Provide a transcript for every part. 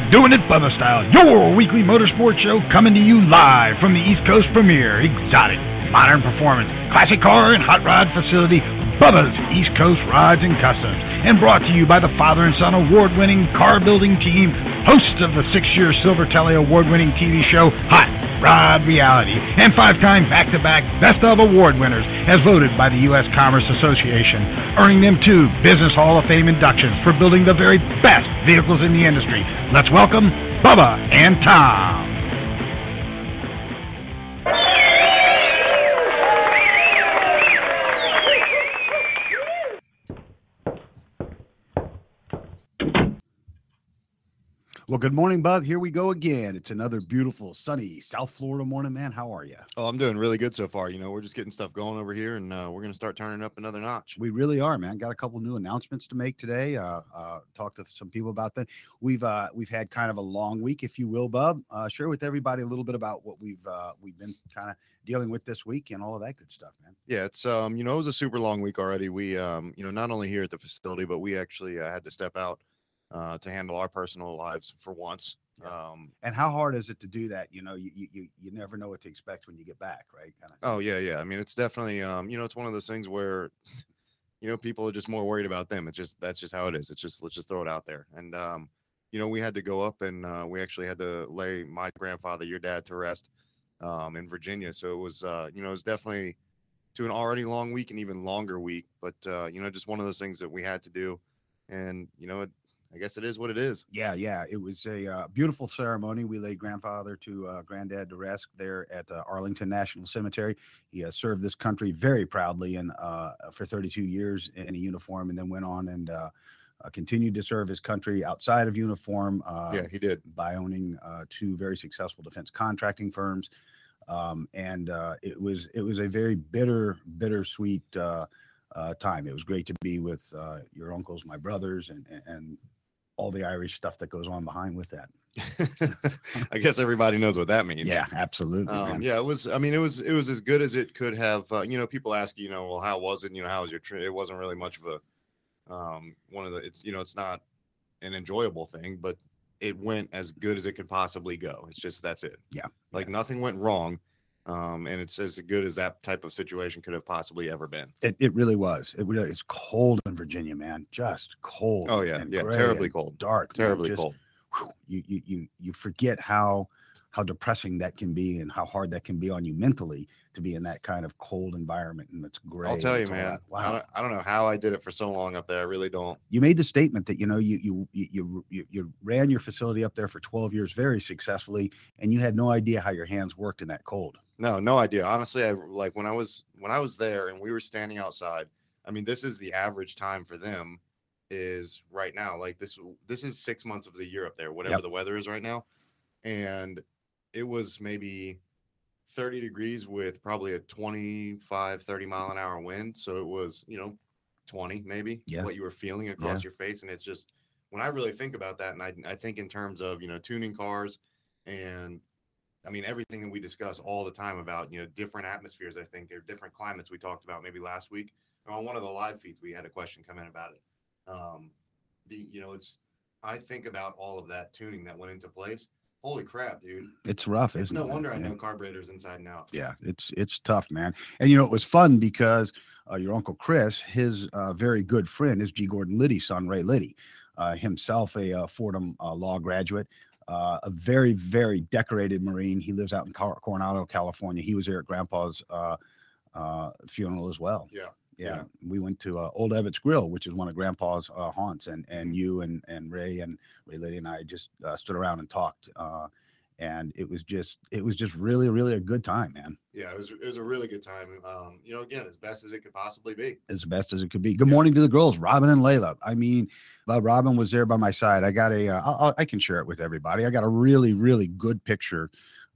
Doing it Bubba style, your weekly motorsports show coming to you live from the East Coast premiere, Exotic, Modern Performance, Classic Car and Hot Rod Facility, Bubba's East Coast Rods and Customs, and brought to you by the father and son award-winning car building team, hosts of the 6-year Silver Telly award-winning TV show, Hot Rod Reality, and 5-time back-to-back Best of Award winners, as voted by the U.S. Commerce Association, earning them 2 Business Hall of Fame inductions for building the very best vehicles in the industry. Let's welcome Bubba and Tom. Well, good morning, Bub. Here we go again. It's another beautiful, sunny South Florida morning, man. How are you? Oh, I'm doing really good so far. You know, we're just getting stuff going over here, and we're going to start turning up another notch. We really are, man. Got a couple new announcements to make today. Talked to some people about that. We've had kind of a long week, if you will, Bub. Share with everybody a little bit about what we've been kind of dealing with this week and all of that good stuff, man. Yeah, it's you know, it was a super long week already. We you know, not only here at the facility, but we actually had to step out to handle our personal lives for once. Yeah. And how hard is it to do that? You know, you never know what to expect when you get back, right? Oh yeah. I mean, it's definitely you know, it's one of those things where, you know, people are just more worried about them. That's just how it is. It's just, let's just throw it out there. And you know, we had to go up and we actually had to lay my grandfather, your dad, to rest in Virginia. So it was you know, it was definitely to an already long week and even longer week, but you know, just one of those things that we had to do. And you know, I guess it is what it is. Yeah. It was a beautiful ceremony. We laid grandfather to granddad to rest there at Arlington National Cemetery. He served this country very proudly and for 32 years in a uniform, and then went on and continued to serve his country outside of uniform. Yeah, he did. By owning 2 very successful defense contracting firms. And it was a very bittersweet time. It was great to be with your uncles, my brothers, and all the Irish stuff that goes on behind with that. I guess everybody knows what that means. Yeah, absolutely. Yeah, it was, I mean, it was as good as it could have. You know, people ask, you know, well, how was it? You know, how was your trip? It wasn't really much of a, one of the, it's, you know, it's not an enjoyable thing, but it went as good as it could possibly go. It's just, that's it. Yeah. Like nothing went wrong. And it's as good as that type of situation could have possibly ever been. It really was. It's cold in Virginia, man. Just cold. Oh yeah, yeah, terribly cold, dark, terribly man. cold. You forget how depressing that can be and how hard that can be on you mentally to be in that kind of cold environment, and it's gray. I'll tell you, man. Wow. I don't know how I did it for so long up there. I really don't. You made the statement that, you know, you ran your facility up there for 12 years very successfully, and you had no idea how your hands worked in that cold. No idea. Honestly, I like when I was there and we were standing outside. I mean, this is the average time for them is right now. Like this is 6 months of the year up there, whatever the weather is right now. And it was maybe 30 degrees with probably a 25, 30 mile an hour wind. So it was, you know, 20 maybe what you were feeling across your face. And it's just, when I really think about that, and I think in terms of, you know, tuning cars and I mean, everything that we discuss all the time about, you know, different atmospheres, I think there are different climates we talked about maybe last week. Or on one of the live feeds, we had a question come in about it. You know, I think about all of that tuning that went into place. Holy crap, dude. It's rough, it's isn't it? No wonder I know carburetors inside and out. Yeah, it's tough, man. And, you know, it was fun because your Uncle Chris, his very good friend is G. Gordon Liddy's son, Ray Liddy, himself a Fordham law graduate. A very, very decorated Marine. He lives out in Coronado, California. He was there at Grandpa's funeral as well. Yeah. We went to Old Evetts Grill, which is one of Grandpa's haunts, and you and Ray Liddy and I just stood around and talked. And it was just really, really a good time, man. Yeah, it was a really good time. You know, again, as best as it could possibly be. As best as it could be. Good morning to the girls, Robin and Layla. I mean, Robin was there by my side. I got I can share it with everybody. I got a really, really good picture,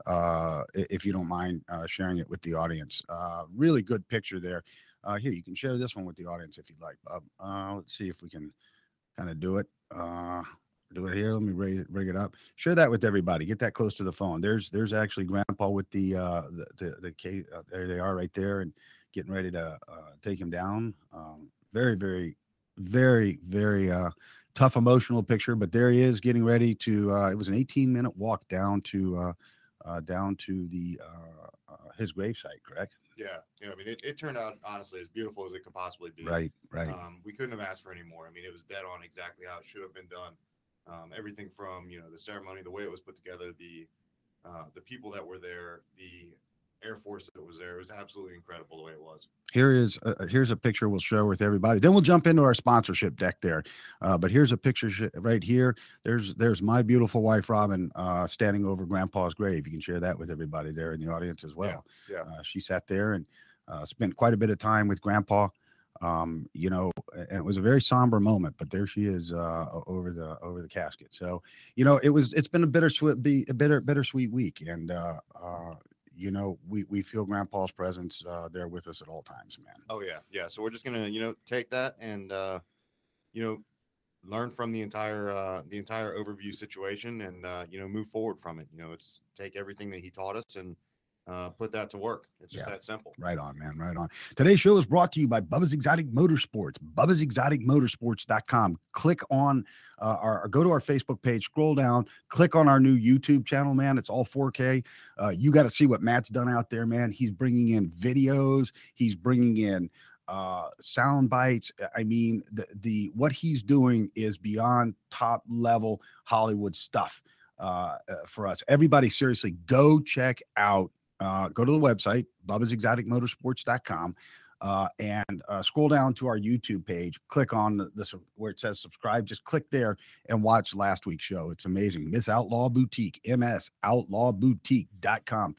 if you don't mind sharing it with the audience. Really good picture there. Here, you can share this one with the audience if you'd like, Bob. Let's see if we can kind of do it. Do it here. Let me bring it up. Share that with everybody. Get that close to the phone. There's actually Grandpa with the case. There they are right there, and getting ready to take him down. Very, very, very, very tough emotional picture, but there he is getting ready to, it was an 18-minute walk down to the his gravesite, correct? Yeah. I mean, it turned out honestly as beautiful as it could possibly be. Right. We couldn't have asked for any more. I mean, it was dead on exactly how it should have been done. Everything from, the ceremony, the way it was put together, the people that were there, the Air Force that was there, it was absolutely incredible the way it was. Here's a picture we'll share with everybody. Then we'll jump into our sponsorship deck there. But here's a picture right here. There's my beautiful wife, Robin, standing over Grandpa's grave. You can share that with everybody there in the audience as well. Yeah. She sat there and spent quite a bit of time with Grandpa. And it was a very somber moment, but there she is over the casket. So, it's been a bittersweet week, and we feel Grandpa's presence there with us at all times, man. Oh yeah. So we're just gonna take that and learn from the entire overview situation and move forward from it. It's take everything that he taught us and put that to work. It's just that simple. Right on, man. Right on. Today's show is brought to you by Bubba's Exotic Motorsports. Bubba'sExoticMotorsports.com. Click on go to our Facebook page, scroll down, click on our new YouTube channel, man. It's all 4K. You got to see what Matt's done out there, man. He's bringing in videos. He's bringing in sound bites. I mean, the what he's doing is beyond top level Hollywood stuff for us. Everybody, seriously, go check out. Go to the website, Bubba'sExoticMotorsports.com, and scroll down to our YouTube page. Click on this where it says subscribe. Just click there and watch last week's show. It's amazing. Miss Outlaw Boutique, MSOutlawBoutique.com,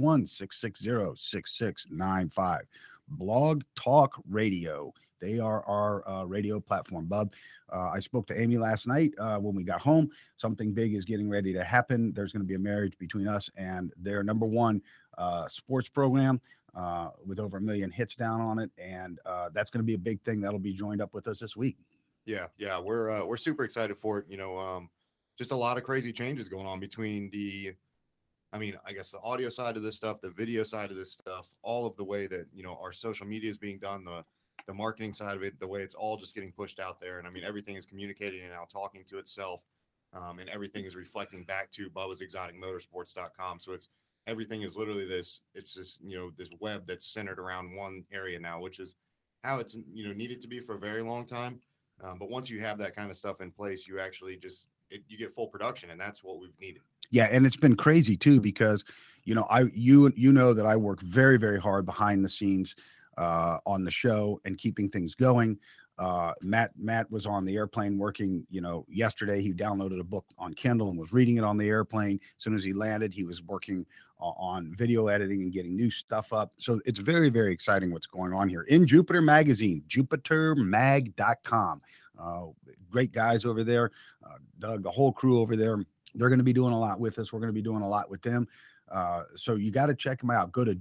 561-660-6695. Blog Talk Radio. They are our radio platform, Bub. I spoke to Amy last night when we got home. Something big is getting ready to happen. There's going to be a marriage between us and their number one sports program with over 1 million hits down on it. And that's going to be a big thing. That'll be joined up with us this week. Yeah. We're super excited for it. Just a lot of crazy changes going on between I guess the audio side of this stuff, the video side of this stuff, all of the way that, our social media is being done, the marketing side of it, the way it's all just getting pushed out there. And everything is communicating and now talking to itself. And everything is reflecting back to Bubba'sExoticMotorsports.com. So everything is literally this web that's centered around one area now, which is how it's, needed to be for a very long time. But once you have that kind of stuff in place, you actually you get full production, and that's what we've needed. Yeah. And it's been crazy too, because, you know that I work very, very hard behind the scenes on the show and keeping things going. Matt was on the airplane working, yesterday. He downloaded a book on Kindle and was reading it on the airplane. As soon as he landed, he was working on video editing and getting new stuff up. So it's very, very exciting what's going on here in Jupiter Magazine, JupiterMag.com. Great guys over there. Doug, the whole crew over there, they're going to be doing a lot with us. We're going to be doing a lot with them. So you got to check them out. Go to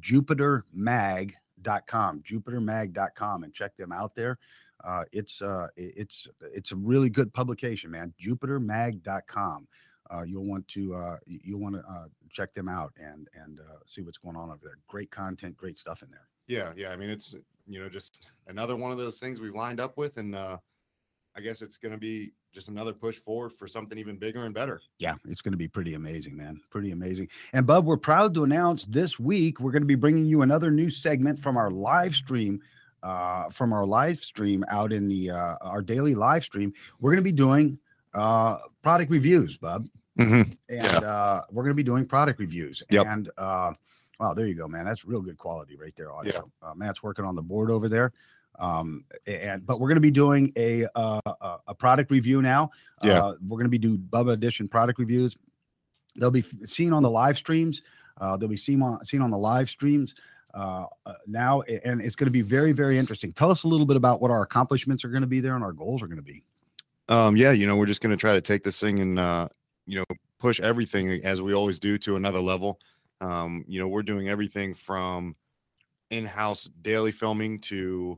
JupiterMag.com, and check them out there. It's a really good publication, man. JupiterMag.com. You'll want to check them out and see what's going on over there. Great content, great stuff in there. Yeah. I mean, it's just another one of those things we've lined up with, and I guess it's going to be just another push forward for something even bigger and better. Yeah, it's going to be pretty amazing, man. Pretty amazing. And Bub, we're proud to announce this week we're going to be bringing you another new segment from our live stream. Out in the our daily live stream. We're going to be doing product reviews, Bub. Mm-hmm. And we're going to be doing product reviews. Yep. And wow, there you go, man. That's real good quality right there, audio. Yeah. Matt's working on the board over there. But we're going to be doing a product review now. We're going to be doing Bubba Edition product reviews. They'll be seen on the live streams. They'll be seen on the live streams now, and it's going to be very, very interesting. Tell us a little bit about what our accomplishments are going to be there and our goals are going to be. We're just going to try to take this thing and push everything, as we always do, to another level. We're doing everything from in-house daily filming to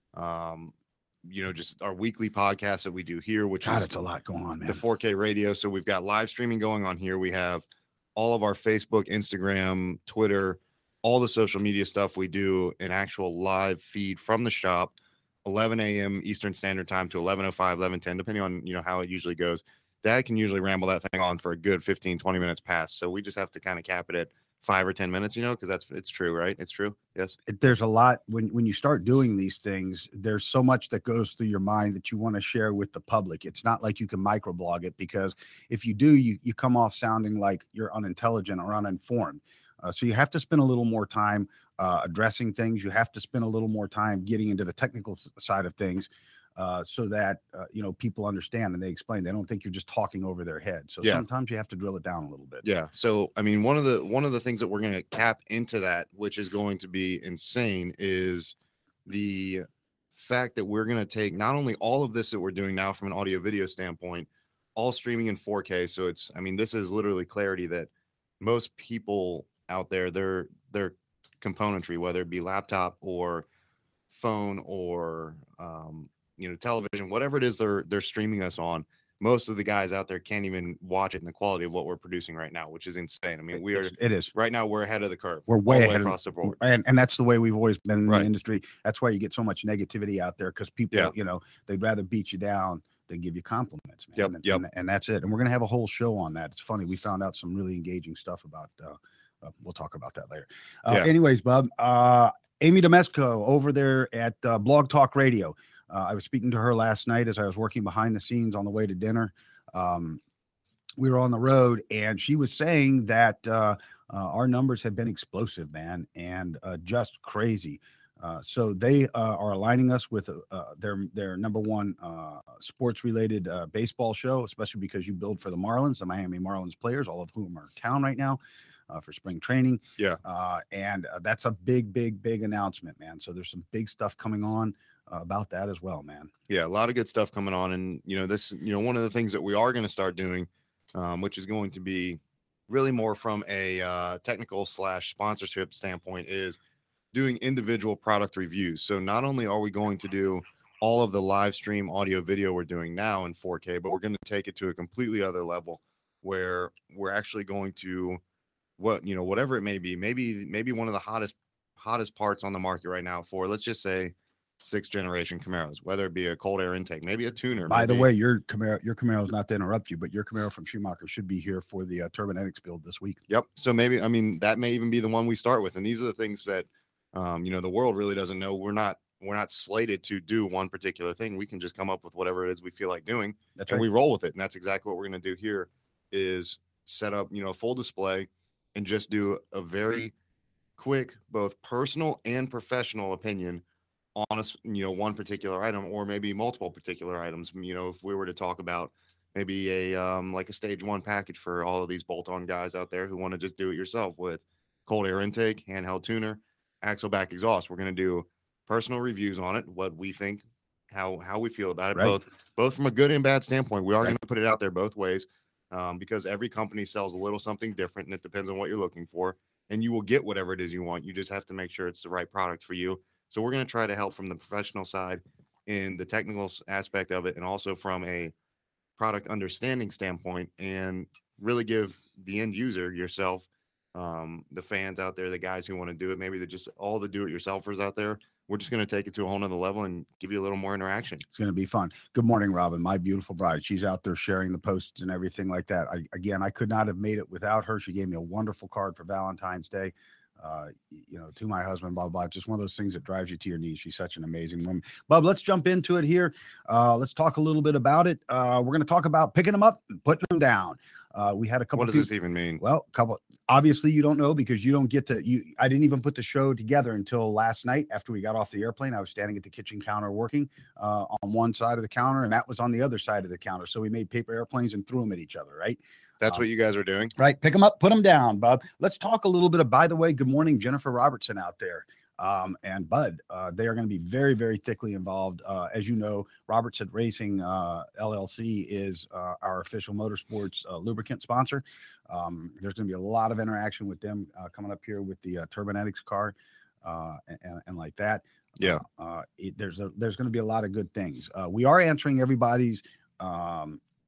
just our weekly podcast that we do here, which is it's a lot going on, man. The 4K radio. So we've got live streaming going on here. We have all of our Facebook, Instagram, Twitter, all the social media stuff. We do an actual live feed from the shop, 11 a.m. Eastern Standard Time to 11:05, 11:10, depending on, how it usually goes. Dad can usually ramble that thing on for a good 15, 20 minutes past. So we just have to kind of cap it at 5 or 10 minutes, because it's true, right? It's true. Yes. There's a lot when you start doing these things, there's so much that goes through your mind that you want to share with the public. It's not like you can microblog it, because if you do, you come off sounding like you're unintelligent or uninformed. So you have to spend a little more time addressing things. You have to spend a little more time getting into the technical side of things, so that people understand and they explain. They don't think you're just talking over their head. So sometimes you have to drill it down a little bit. Yeah. So I mean, one of the things that we're going to cap into that, which is going to be insane, is the fact that we're going to take not only all of this that we're doing now from an audio video standpoint, all streaming in 4K. So this is literally clarity that most people out there, their componentry, whether it be laptop or phone or television, whatever it is they're streaming us on, most of the guys out there can't even watch it in the quality of what we're producing right now, which is insane. I mean, it is right now, we're ahead of the curve. We're way ahead across the board. And that's the way we've always been in the industry. That's why you get so much negativity out there, because people, they'd rather beat you down than give you compliments, man. And that's it. And we're going to have a whole show on that. It's funny. We found out some really engaging stuff about, we'll talk about that later. Anyways, Bub, Amy Domesco over there at Blog Talk Radio. I was speaking to her last night as I was working behind the scenes on the way to dinner. We were on the road, and she was saying that our numbers have been explosive, man, and just crazy. So they are aligning us with their number one sports-related baseball show, especially because you build for the Marlins, the Miami Marlins players, all of whom are in town right now for spring training. Yeah. And that's a big, big, big announcement, man. So there's some big stuff coming on about that as well, man. Yeah, a lot of good stuff coming on. And, one of the things that we are going to start doing, which is going to be really more from a technical / sponsorship standpoint, is doing individual product reviews. So not only are we going to do all of the live stream audio video we're doing now in 4K, but we're going to take it to a completely other level where we're actually going to whatever it may be, maybe one of the hottest parts on the market right now for, let's just say, 6th generation Camaros, whether it be a cold air intake, maybe a tuner. By the way, your Camaro is, not to interrupt you, but your Camaro from Schumacher should be here for the Turbonetics build this week. Yep. So maybe, that may even be the one we start with. And these are the things that, the world really doesn't know. We're not slated to do one particular thing. We can just come up with whatever it is we feel like doing. That's and right. We roll with it. And that's exactly what we're going to do here, is set up, full display and just do a very quick, both personal and professional opinion on one particular item, or maybe multiple particular items. If we were to talk about maybe like a stage 1 package for all of these bolt-on guys out there who want to just do it yourself with cold air intake, handheld tuner, axle back exhaust, we're going to do personal reviews on it, what we think, how we feel about it, right. both from a good and bad standpoint. We are going to put it out there both ways, because every company sells a little something different, and it depends on what you're looking for, and you will get whatever it is you want. You just have to make sure it's the right product for you. So we're going to try to help from the professional side in the technical aspect of it, and also from a product understanding standpoint, and really give the end user, yourself, the fans out there, the guys who want to do it, maybe they're just all the do-it-yourselfers out there. We're just going to take it to a whole nother level and give you a little more interaction. It's going to be fun. Good morning, Robin, my beautiful bride. She's out there sharing the posts and everything like that. I could not have made it without her. She gave me a wonderful card for Valentine's Day. To my husband, blah, blah, just one of those things that drives you to your knees. She's such an amazing woman. Bub, let's jump into it here. Let's talk a little bit about it. We're going to talk about picking them up and putting them down. We had a couple. What does this even mean? Well, obviously you don't know, because you don't get to, I didn't even put the show together until last night after we got off the airplane. I was standing at the kitchen counter working on one side of the counter, and Matt was on the other side of the counter. So we made paper airplanes and threw them at each other, right? That's what you guys are doing? Right. Pick them up, put them down, Bub. Let's talk a little bit by the way, good morning, Jennifer Robertson out there. And Bud, they are going to be very, very thickly involved. As you know, Robertson Racing LLC is our official motorsports lubricant sponsor. There's going to be a lot of interaction with them coming up here with the Turbonetics car and like that. Yeah. There's going to be a lot of good things. We are answering everybody's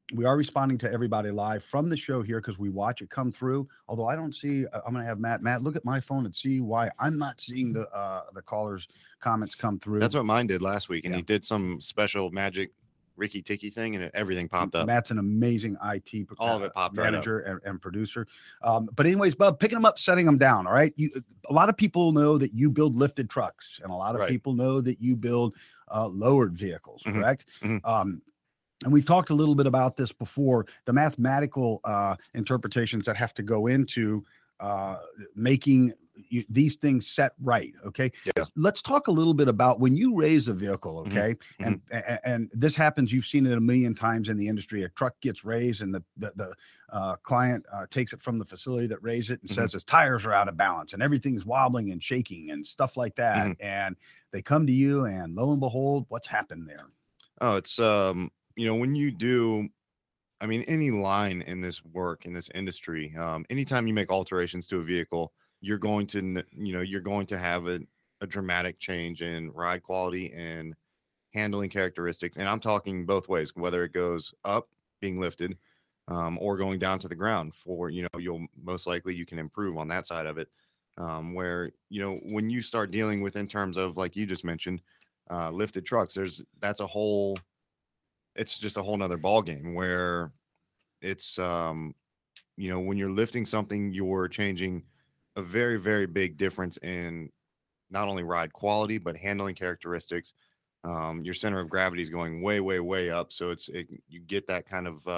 We are responding to everybody live from the show here because we watch it come through. Although I don't see, I'm going to have Matt look at my phone and see why I'm not seeing the callers' comments come through. That's what mine did last week, and Yeah. he did some special magic Ricky Ticky thing, and everything popped up. Matt's an amazing IT All of it popped manager and producer. But anyways, Bub, picking them up, setting them down. All right. A lot of people know that you build lifted trucks, and a lot of Right. people know that you build lowered vehicles. Mhm. Correct. Mhm. And we've talked a little bit about this before, the mathematical interpretations that have to go into making these things set right. Okay. Yeah. Let's talk a little bit about when you raise a vehicle. Okay. And this happens. You've seen it a million times in the industry. A truck gets raised and the client takes it from the facility that raised it and says his tires are out of balance and everything's wobbling and shaking and stuff like that. And they come to you and lo and behold, what's happened there? Oh, it's, when you do, I mean, any line in this work, in this industry, anytime you make alterations to a vehicle, you're going to have a dramatic change in ride quality and handling characteristics. And I'm talking both ways, whether it goes up, being lifted, or going down to the ground for, you'll most likely you can improve on that side of it. Where, when you start dealing with in terms of, like you just mentioned, lifted trucks, it's just a whole nother ball game where it's, when you're lifting something, you're changing a very, very big difference in not only ride quality, but handling characteristics. Your center of gravity is going way, way, way up. So you get that kind of,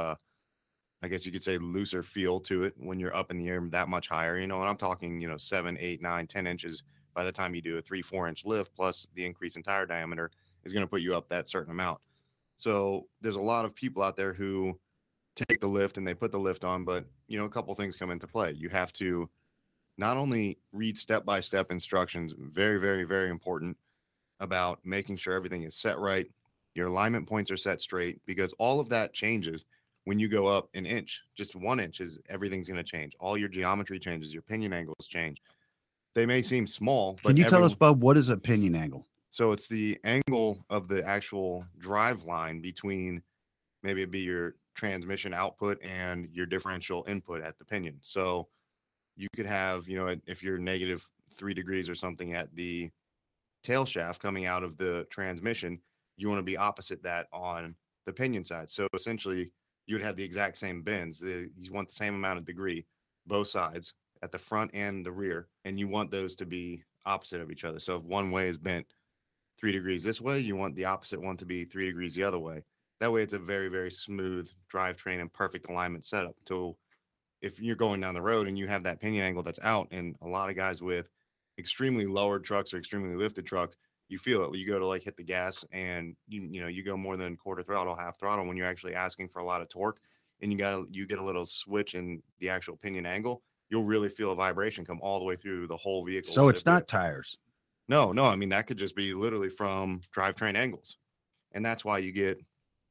I guess you could say, looser feel to it when you're up in the air that much higher, and I'm talking, 7, 8, 9, 10 inches by the time you do a 3-4 inch lift, plus the increase in tire diameter is going to put you up that certain amount. So there's a lot of people out there who take the lift and they put the lift on, but, a couple things come into play. You have to not only read step-by-step instructions, very, very, very important, about making sure everything is set right. Your alignment points are set straight, because all of that changes when you go up an inch. Just 1 inch everything's going to change. All your geometry changes, your pinion angles change. They may seem small, but can you tell us, Bob, what is a pinion angle? So it's the angle of the actual drive line between, maybe it'd be your transmission output and your differential input at the pinion. So you could have, if you're -3 degrees or something at the tail shaft coming out of the transmission, you want to be opposite that on the pinion side. So essentially you would have the exact same bends. You want the same amount of degree, both sides, at the front and the rear, and you want those to be opposite of each other. So if one way is bent 3 degrees this way, you want the opposite one to be 3 degrees the other way. That way it's a very, very smooth drivetrain and perfect alignment setup. So if you're going down the road and you have that pinion angle that's out, and a lot of guys with extremely lowered trucks or extremely lifted trucks, you feel it. You go to like hit the gas and you go more than quarter throttle, half throttle, when you're actually asking for a lot of torque, and you get a little switch in the actual pinion angle, you'll really feel a vibration come all the way through the whole vehicle. So it's not tires. No. I mean, that could just be literally from drivetrain angles. And that's why you get,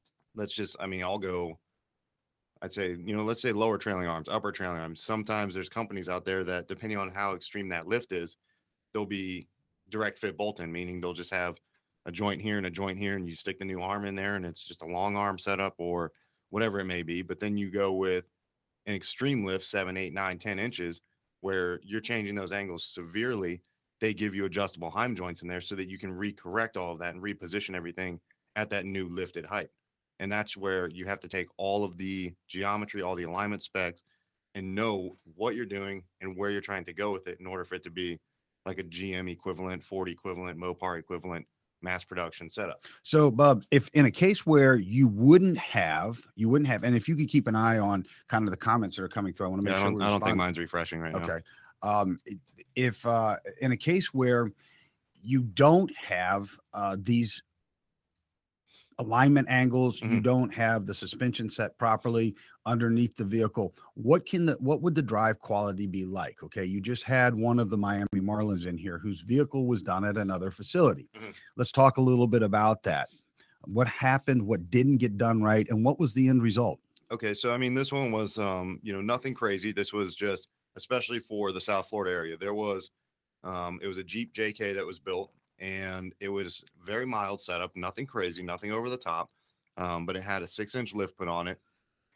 I'd say, let's say lower trailing arms, upper trailing arms. Sometimes there's companies out there that, depending on how extreme that lift is, they'll be direct fit bolt-in, meaning they'll just have a joint here and a joint here, and you stick the new arm in there, and it's just a long arm setup or whatever it may be. But then you go with an extreme lift, 7, 8, 9, 10 inches, where you're changing those angles severely. They give you adjustable Heim joints in there so that you can recorrect all of that and reposition everything at that new lifted height. And that's where you have to take all of the geometry, all the alignment specs, and know what you're doing and where you're trying to go with it in order for it to be like a GM equivalent, Ford equivalent, Mopar equivalent mass production setup. So, Bub, if in a case where you wouldn't have, and if you could keep an eye on kind of the comments that are coming through, I want to make sure. I don't think mine's refreshing right now. Okay. If in a case where you don't have these alignment angles, you don't have the suspension set properly underneath the vehicle, what would the drive quality be like? Okay, you just had one of the Miami Marlins in here whose vehicle was done at another facility. Let's talk a little bit about that. What happened, what didn't get done right, and what was the end result? Okay, so I mean, this one was nothing crazy. This was just, especially for the South Florida area, there was it was a Jeep JK that was built, and it was very mild setup, nothing crazy, nothing over the top, but it had a 6-inch lift put on it.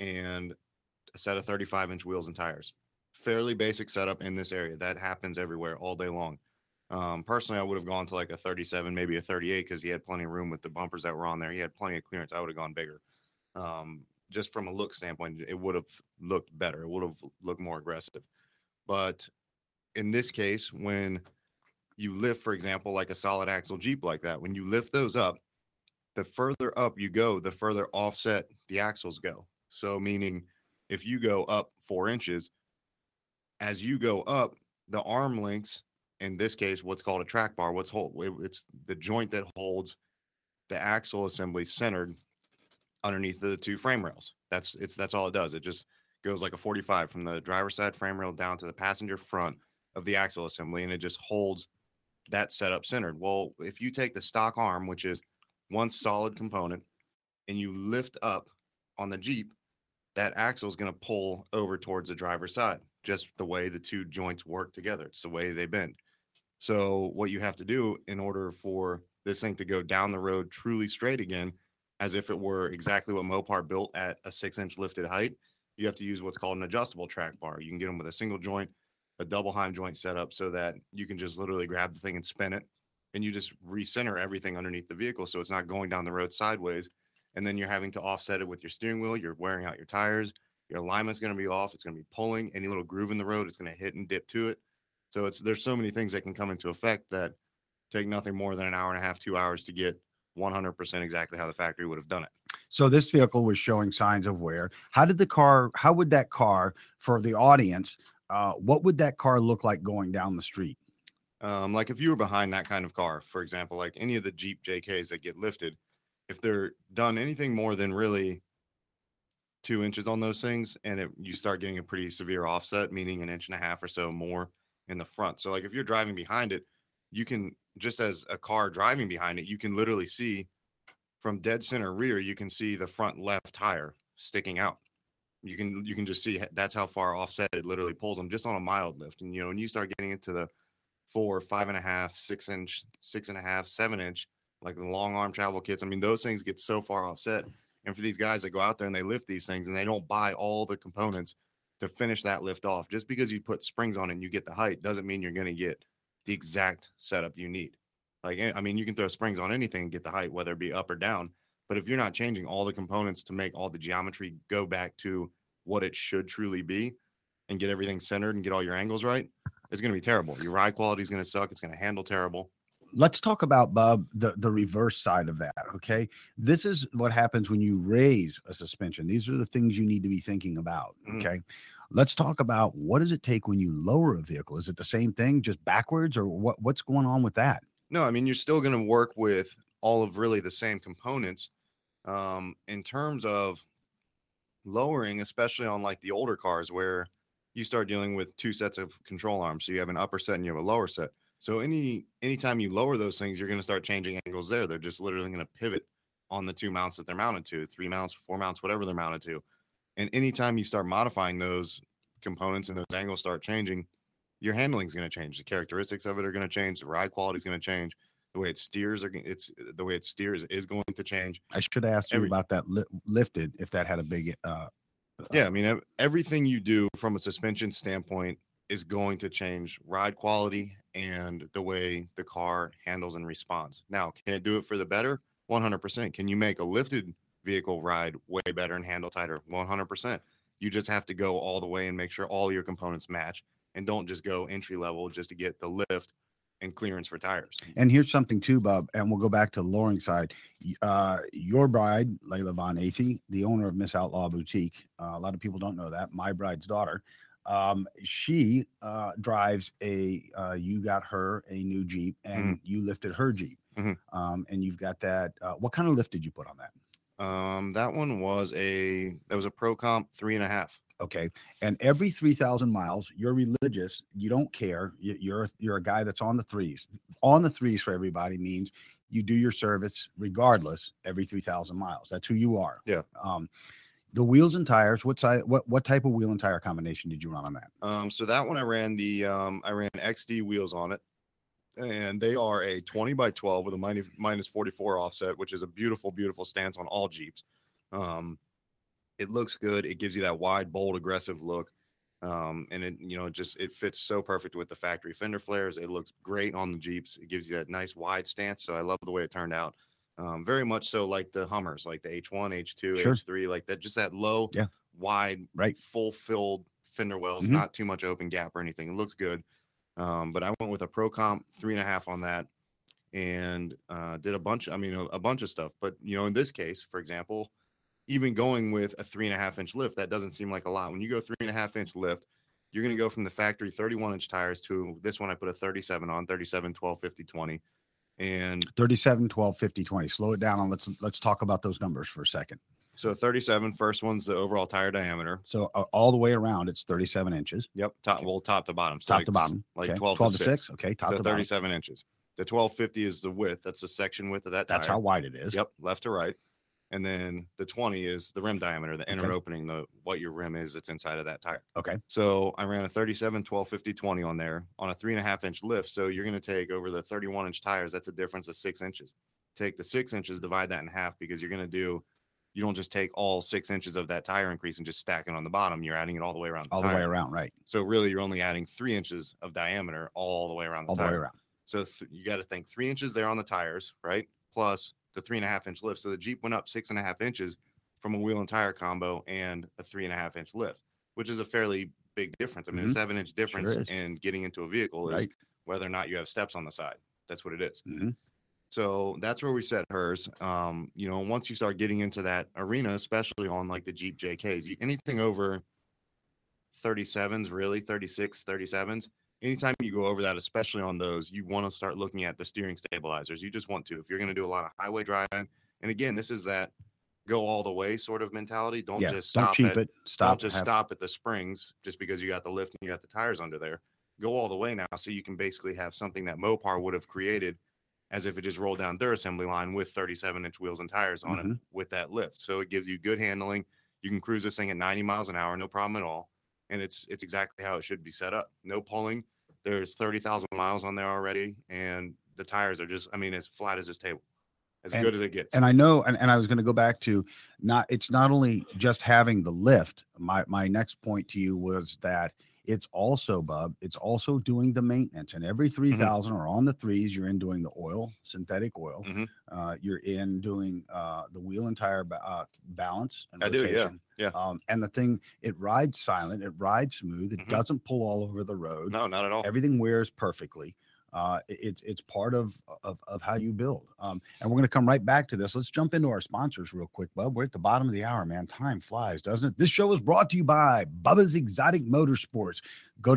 and a set of 35-inch wheels and tires. Fairly basic setup in this area. That happens everywhere all day long. Personally, I would have gone to like a 37, maybe a 38, because he had plenty of room with the bumpers that were on there. He had plenty of clearance. I would have gone bigger. Just from a look standpoint, it would have looked better. It would have looked more aggressive. But in this case, when you lift, for example, like a solid axle Jeep like that, when you lift those up, the further up you go, the further offset the axles go. So meaning if you go up 4 inches, as you go up, the arm lengths, in this case, what's called a track bar, it's the joint that holds the axle assembly centered underneath the 2 frame rails. That's all it does. It just goes like a 45 from the driver's side frame rail down to the passenger front of the axle assembly, and it just holds that setup centered. Well, if you take the stock arm, which is one solid component, and you lift up on the Jeep, that axle is going to pull over towards the driver's side, just the way the 2 joints work together. It's the way they bend. So what you have to do in order for this thing to go down the road truly straight again, as if it were exactly what Mopar built at a 6-inch lifted height, you have to use what's called an adjustable track bar. You can get them with a single joint, a double Heim joint setup, so that you can just literally grab the thing and spin it, and you just recenter everything underneath the vehicle so it's not going down the road sideways. And then you're having to offset it with your steering wheel. You're wearing out your tires. Your alignment's going to be off. It's going to be pulling. Any little groove in the road, it's going to hit and dip to it. So there's so many things that can come into effect that take nothing more than an hour and a half, 2 hours to get 100% exactly how the factory would have done it. So this vehicle was showing signs of wear. How would that car, for the audience, what would that car look like going down the street? Like if you were behind that kind of car, for example, like any of the Jeep JKs that get lifted, if they're done anything more than really 2 inches on those things, and you start getting a pretty severe offset, meaning 1.5 inches or so more in the front. So like if you're driving behind it, you can, just as a car driving behind it, you can literally see from dead center rear, you can see the front left tire sticking out. You can just see that's how far offset it literally pulls them just on a mild lift. And, when you start getting into the 4, 5.5, 6 inch, 6.5, 7 inch, like the long arm travel kits, I mean, those things get so far offset. And for these guys that go out there and they lift these things and they don't buy all the components to finish that lift off, just because you put springs on it and you get the height doesn't mean you're going to get the exact setup you need. Like, I mean, you can throw springs on anything and get the height, whether it be up or down. But if you're not changing all the components to make all the geometry go back to what it should truly be and get everything centered and get all your angles right, it's going to be terrible. Your ride quality is going to suck. It's going to handle terrible. Let's talk about, Bob, the reverse side of that. Okay. This is what happens when you raise a suspension. These are the things you need to be thinking about. Okay. Let's talk about, what does it take when you lower a vehicle? Is it the same thing, just backwards, or what's going on with that? No, I mean, you're still going to work with all of really the same components. In terms of lowering, especially on like the older cars where you start dealing with 2 sets of control arms. So you have an upper set and you have a lower set. So anytime you lower those things, you're going to start changing angles there. They're just literally going to pivot on the 2 mounts that they're mounted to, 3 mounts, 4 mounts, whatever they're mounted to. And anytime you start modifying those components and those angles start changing, your handling is going to change. The characteristics of it are going to change. The ride quality is going to change. The way it steers, is going to change. I should ask you about that lifted, if that had a big. Yeah, I mean, everything you do from a suspension standpoint is going to change ride quality and the way the car handles and responds. Now, can it do it for the better? 100%. Can you make a lifted vehicle ride way better and handle tighter? 100%. You just have to go all the way and make sure all your components match, and don't just go entry level just to get the lift and clearance for tires. And here's something too, Bob, and we'll go back to the lowering side. Your bride, Layla Von Athey, the owner of Miss Outlaw Boutique. A lot of people don't know that. My bride's daughter. She drives you got her a new Jeep, and you lifted her Jeep. And you've got that. What kind of lift did you put on that? That one was a Pro Comp 3.5. Okay. And every 3,000 miles, you're religious. You don't care. You're a guy that's on the threes. On the threes for everybody means you do your service regardless every 3,000 miles. That's who you are. Yeah. The wheels and tires, what type of wheel and tire combination did you run on that? So that one I ran XD wheels on it, and they are a 20x12 with a minus 44 offset, which is a beautiful, beautiful stance on all Jeeps. It looks good. It gives you that wide, bold, aggressive look. And it, it fits so perfect with the factory fender flares. It looks great on the Jeeps. It gives you that nice wide stance. So I love the way it turned out. Very much so like the Hummers, like the H1, H2, Sure. H3, like that, just that low, wide, full filled fender wells, not too much open gap or anything. It looks good. But I went with a Pro Comp 3.5 on that and did a bunch of stuff. But, in this case, for example, even going with a 3.5-inch lift, that doesn't seem like a lot. When you go 3.5-inch lift, you're going to go from the factory 31-inch tires to this one. I put a 37 on, 37, 12, 50, 20. And 37, 12, 50, 20. Slow it down and let's talk about those numbers for a second. So 37, first one's the overall tire diameter. So all the way around, it's 37 inches. Yep. Top to bottom. So top to bottom. Like okay. 12 to 6. Okay. Top so to 37 bottom. Inches. The 1250 is the width. That's the section width of that tire. That's how wide it is. Yep. Left to right. And then the 20 is the rim diameter, the inner opening, what your rim is that's inside of that tire. Okay. So I ran a 37, 12, 50, 20 on there on a 3.5-inch lift. So you're going to take over the 31-inch tires. That's a difference of 6 inches. Take the 6 inches, divide that in half, because you don't just take all 6 inches of that tire increase and just stack it on the bottom. You're adding it all the way around. The way around, right. So really you're only adding 3 inches of diameter all the way around the tire. All the way around. So you got to think 3 inches there on the tires, right? Plus the 3.5-inch lift. So the Jeep went up 6.5 inches from a wheel and tire combo and a 3.5-inch lift, which is a fairly big difference. I mean, a 7-inch difference in getting into a vehicle is whether or not you have steps on the side. That's what it is. So that's where we set hers. Once you start getting into that arena, especially on like the Jeep JKs, anything over 37s, really 36, 37s, anytime you go over that, especially on those, you want to start looking at the steering stabilizers. You just want to. If you're going to do a lot of highway driving, and again, this is that go all the way sort of mentality. Don't just stop stop at the springs just because you got the lift and you got the tires under there. Go all the way now, so you can basically have something that Mopar would have created as if it just rolled down their assembly line with 37-inch wheels and tires on it with that lift. So it gives you good handling. You can cruise this thing at 90 miles an hour, no problem at all. And it's exactly how it should be set up. No pulling. There's 30,000 miles on there already, and the tires are just, as flat as this table, good as it gets. And I know, and I was going to go back to it's not only just having the lift. My next point to you was that it's also, Bub, it's also doing the maintenance. And every 3,000 or on the 3s, you're in doing the oil, synthetic oil. You're in doing the wheel and tire balance. And rotation. Yeah. And the thing, it rides silent, it rides smooth, it doesn't pull all over the road. No, not at all. Everything wears perfectly. It's part of how you build. And we're going to come right back to this. Let's jump into our sponsors real quick, Bub. We're at the bottom of the hour, man. Time flies, doesn't it? This show is brought to you by Bubba's Exotic Motorsports. Go to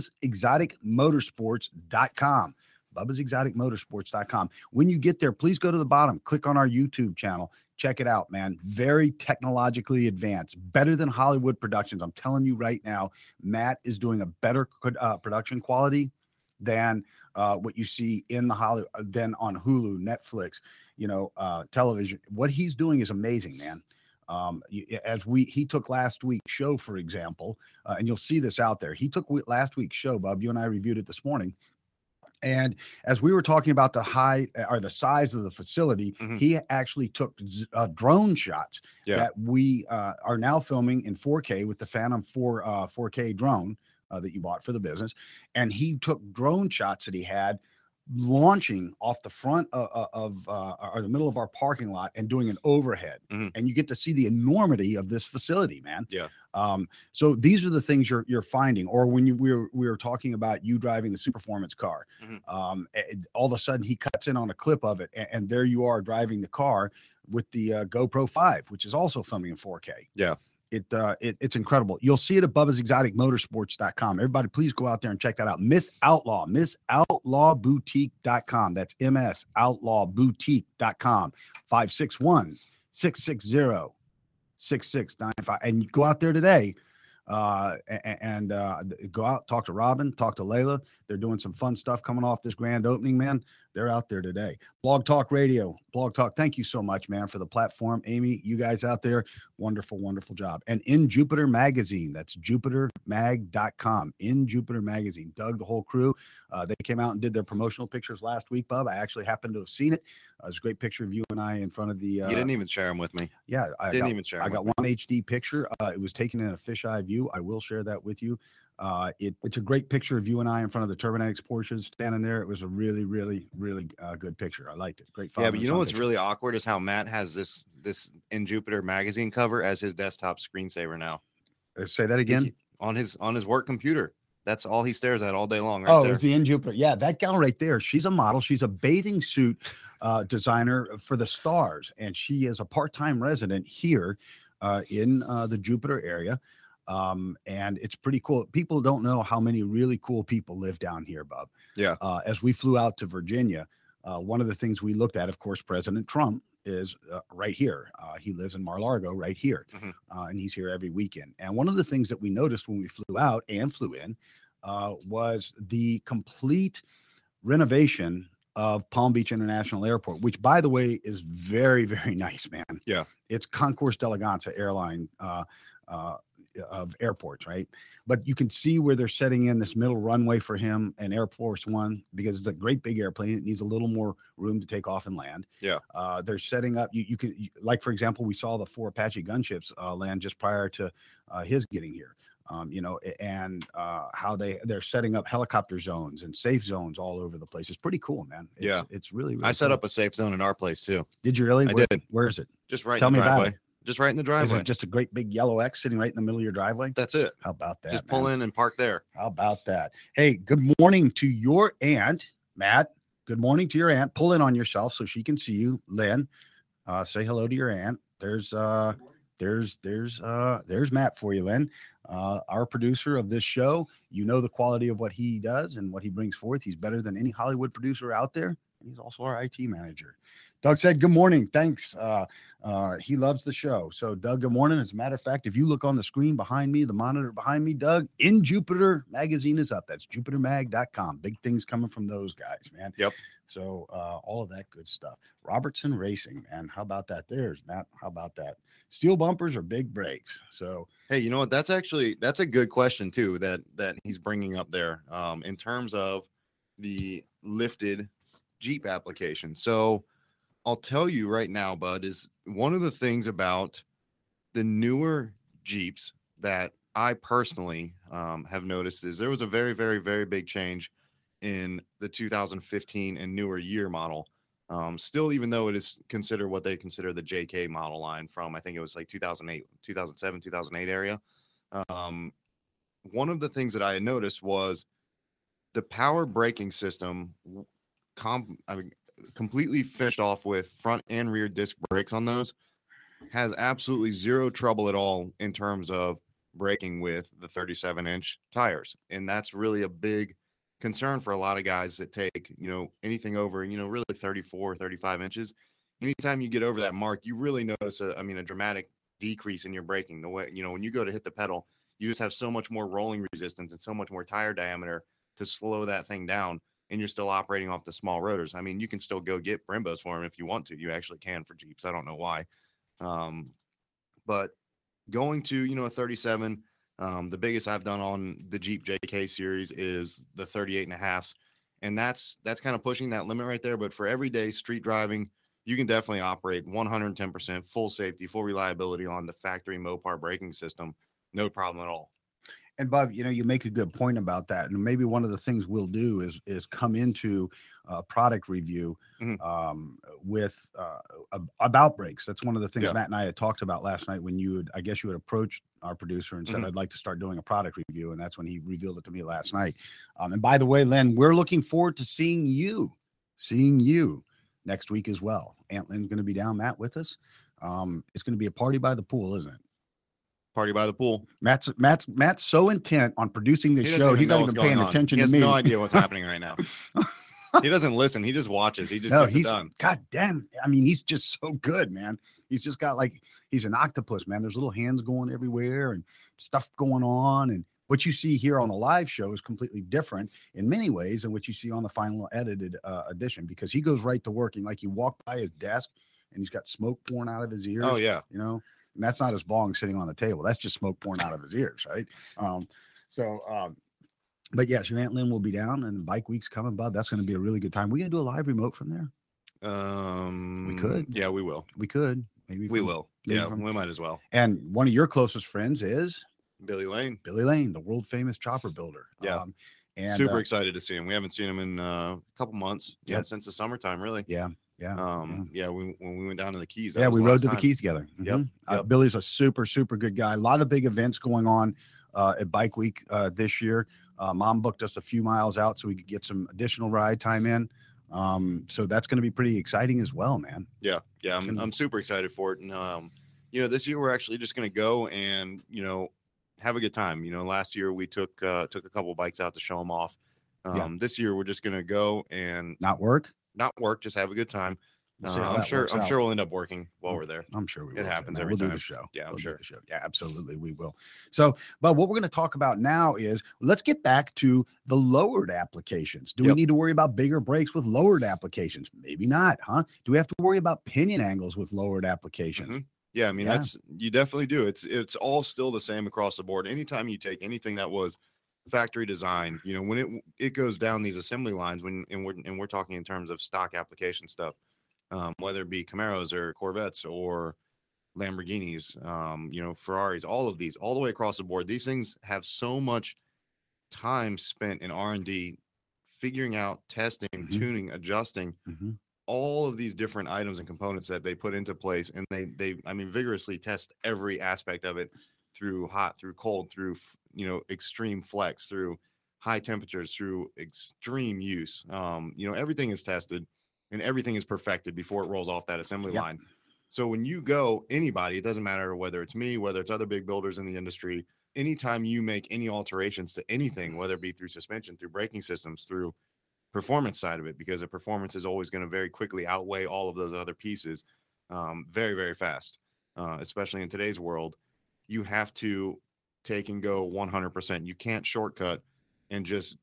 BubbasExoticMotorsports.com. BubbasExoticMotorsports.com. When you get there, please go to the bottom, click on our YouTube channel. Check it out, man. Very technologically advanced, better than Hollywood Productions. I'm telling you right now, Matt is doing a better production quality than what you see in the Hollywood, than on Hulu, Netflix, television. What he's doing is amazing, man. He took last week's show, for example, and you'll see this out there. He took last week's show, Bub. You and I reviewed it this morning. And as we were talking about the size of the facility, he actually took drone shots that we are now filming in 4K with the Phantom 4K drone that you bought for the business. And he took drone shots that he had launching off the front of the middle of our parking lot and doing an overhead. And you get to see the enormity of this facility, man. So these are the things you're finding. Or when we were talking about you driving the Superformance car, all of a sudden he cuts in on a clip of it, and there you are driving the car with the GoPro 5, which is also filming in 4K. It's incredible. You'll see it at BubbasExoticMotorsports.com. Everybody, please go out there and check that out. MissOutlawBoutique.com. That's MSOutlawBoutique.com. 561-660-6695. And you go out there today and go out, talk to Robin, talk to Layla. They're doing some fun stuff coming off this grand opening, man. They're out there today. Blog Talk Radio, Blog Talk. Thank you so much, man, for the platform. Amy, you guys out there, Wonderful, wonderful job. And In Jupiter Magazine, that's jupitermag.com. In Jupiter Magazine. Doug, the whole crew, they came out and did their promotional pictures last week, Bub. I actually happened to have seen it. It was a great picture of you and I in front of the. You didn't even share them with me. Yeah, I got one HD picture. It was taken in a fisheye view. I will share that with you. It's a great picture of you and I in front of the Turbonetics Porsches standing there. It was a really, really, really good picture. I liked it. Great. Yeah, but you know what's really awkward is how Matt has this In Jupiter Magazine cover as his desktop screensaver now. Say that again. On his work computer. That's all he stares at all day long. Right it's the In Jupiter. Yeah, that gal right there. She's a model. She's a bathing suit designer for the Stars, and she is a part-time resident here in the Jupiter area. And it's pretty cool. People don't know how many really cool people live down here, Bob. Yeah. As we flew out to Virginia, one of the things we looked at, of course, President Trump is right here. He lives in Mar-a-Lago right here. And he's here every weekend. And one of the things that we noticed when we flew out and flew in was the complete renovation of Palm Beach International Airport, which, by the way, is very, very nice, man. Yeah. It's Concourse d'Eleganza airline of airports, right? But you can see where they're setting in this middle runway for him and Air Force One, because it's a great big airplane. It needs a little more room to take off and land. Yeah. They're setting up, you can, like, for example, we saw the 4 Apache gunships land just prior to his getting here. And how they're setting up helicopter zones and safe zones all over the place. It's pretty cool, man. It's really, really I set cool. up a safe zone in our place too. Did you really? I did. Where is it? Just right Tell in the me driveway. about it. Just right in the driveway. Is it just a great big yellow X sitting right in the middle of your driveway? That's it. How about that? Just pull in and park there. How about that? Hey, good morning to your aunt, Matt. Good morning to your aunt. Pull in on yourself so she can see you. Lynn, say hello to your aunt. There's Matt for you, Lynn. Our producer of this show. You know the quality of what he does and what he brings forth. He's better than any Hollywood producer out there. He's also our IT manager. Doug said, good morning. Thanks. He loves the show. So, Doug, good morning. As a matter of fact, if you look on the screen behind me, the monitor behind me, Doug, In Jupiter Magazine is up. That's jupitermag.com. Big things coming from those guys, man. Yep. So, all of that good stuff. Robertson Racing, man. How about that? There's Matt. How about that? Steel bumpers or big brakes? So, hey, you know what? That's a good question too that he's bringing up there in terms of the lifted Jeep application. So I'll tell you right now, Bud, is one of the things about the newer Jeeps that I personally have noticed is there was a very, very, very big change in the 2015 and newer year model. Still, even though it is considered what they consider the JK model line from, I think it was like 2008, 2007, 2008 area. One of the things that I had noticed was the power braking system completely finished off with front and rear disc brakes on those, has absolutely zero trouble at all in terms of braking with the 37-inch tires. And that's really a big concern for a lot of guys that take, anything over, really 34, 35 inches. Anytime you get over that mark, you really notice a dramatic decrease in your braking. The way, when you go to hit the pedal, you just have so much more rolling resistance and so much more tire diameter to slow that thing down. And you're still operating off the small rotors. I mean, you can still go get Brembos for them if you want to. You actually can for Jeeps. I don't know why. But going to, a 37, the biggest I've done on the Jeep JK series is the 38.5s. And that's kind of pushing that limit right there. But for everyday street driving, you can definitely operate 110% full safety, full reliability on the factory Mopar braking system. No problem at all. And Bob, you make a good point about that. And maybe one of the things we'll do is come into a product review with about brakes. That's one of the things Matt and I had talked about last night when you had approached our producer and said, I'd like to start doing a product review. And that's when he revealed it to me last night. And by the way, Len, we're looking forward to seeing you next week as well. Aunt Lynn's going to be down, Matt, with us. It's going to be a party by the pool, isn't it? Party by the pool. Matt's so intent on producing this show, he's not even paying attention to me. He has no idea what's happening right now. He doesn't listen. He just watches. He just gets it done. God damn. I mean, he's just so good, man. He's just got he's an octopus, man. There's little hands going everywhere and stuff going on. And what you see here on the live show is completely different in many ways than what you see on the final edited edition, because he goes right to working. Like you walk by his desk and he's got smoke pouring out of his ears. Oh, yeah. And that's not his bong sitting on the table. That's just smoke pouring out of his ears, right? But yes, your Aunt Lynn will be down, and Bike Week's coming, bud. That's going to be a really good time. We going to do a live remote from there? We could. Yeah, we will. We could. Maybe we will. Yeah, we might as well. And one of your closest friends is Billy Lane. Billy Lane, the world famous chopper builder. Yeah. And super excited to see him. We haven't seen him in a couple months. Yeah, since the summertime, really. Yeah. When we went down to the Keys. Yeah, we rode to the Keys together. Yep. Billy's a super good guy. A lot of big events going on at Bike Week this year. Mom booked us a few miles out so we could get some additional ride time in. So that's going to be pretty exciting as well, man. Yeah. I'm super excited for it. And this year we're actually just going to go and have a good time. Last year we took a couple bikes out to show them off. This year we're just going to go and not work, just have a good time. I'm sure we'll end up working while we're there. I'm sure we will. It happens every time. Do the show. Yeah, I'm sure. Yeah, absolutely, we will. So, but what we're going to talk about now is let's get back to the lowered applications. Do we need to worry about bigger brakes with lowered applications? Maybe not, huh? Do we have to worry about pinion angles with lowered applications? Mm-hmm. Yeah, I mean you definitely do. It's all still the same across the board. Anytime you take anything that was factory design, when it goes down these assembly lines, and we're talking in terms of stock application stuff. Whether it be Camaros or Corvettes or Lamborghinis, Ferraris, all of these, all the way across the board. These things have so much time spent in R&D, figuring out, testing, tuning, adjusting, all of these different items and components that they put into place. And they vigorously test every aspect of it through hot, through cold, through, extreme flex, through high temperatures, through extreme use. Everything is tested. And everything is perfected before it rolls off that assembly line. So when you go, anybody, it doesn't matter whether it's me, whether it's other big builders in the industry, anytime you make any alterations to anything, whether it be through suspension, through braking systems, through performance side of it, because the performance is always going to very quickly outweigh all of those other pieces very, very fast, especially in today's world. You have to take and go 100%. You can't shortcut and just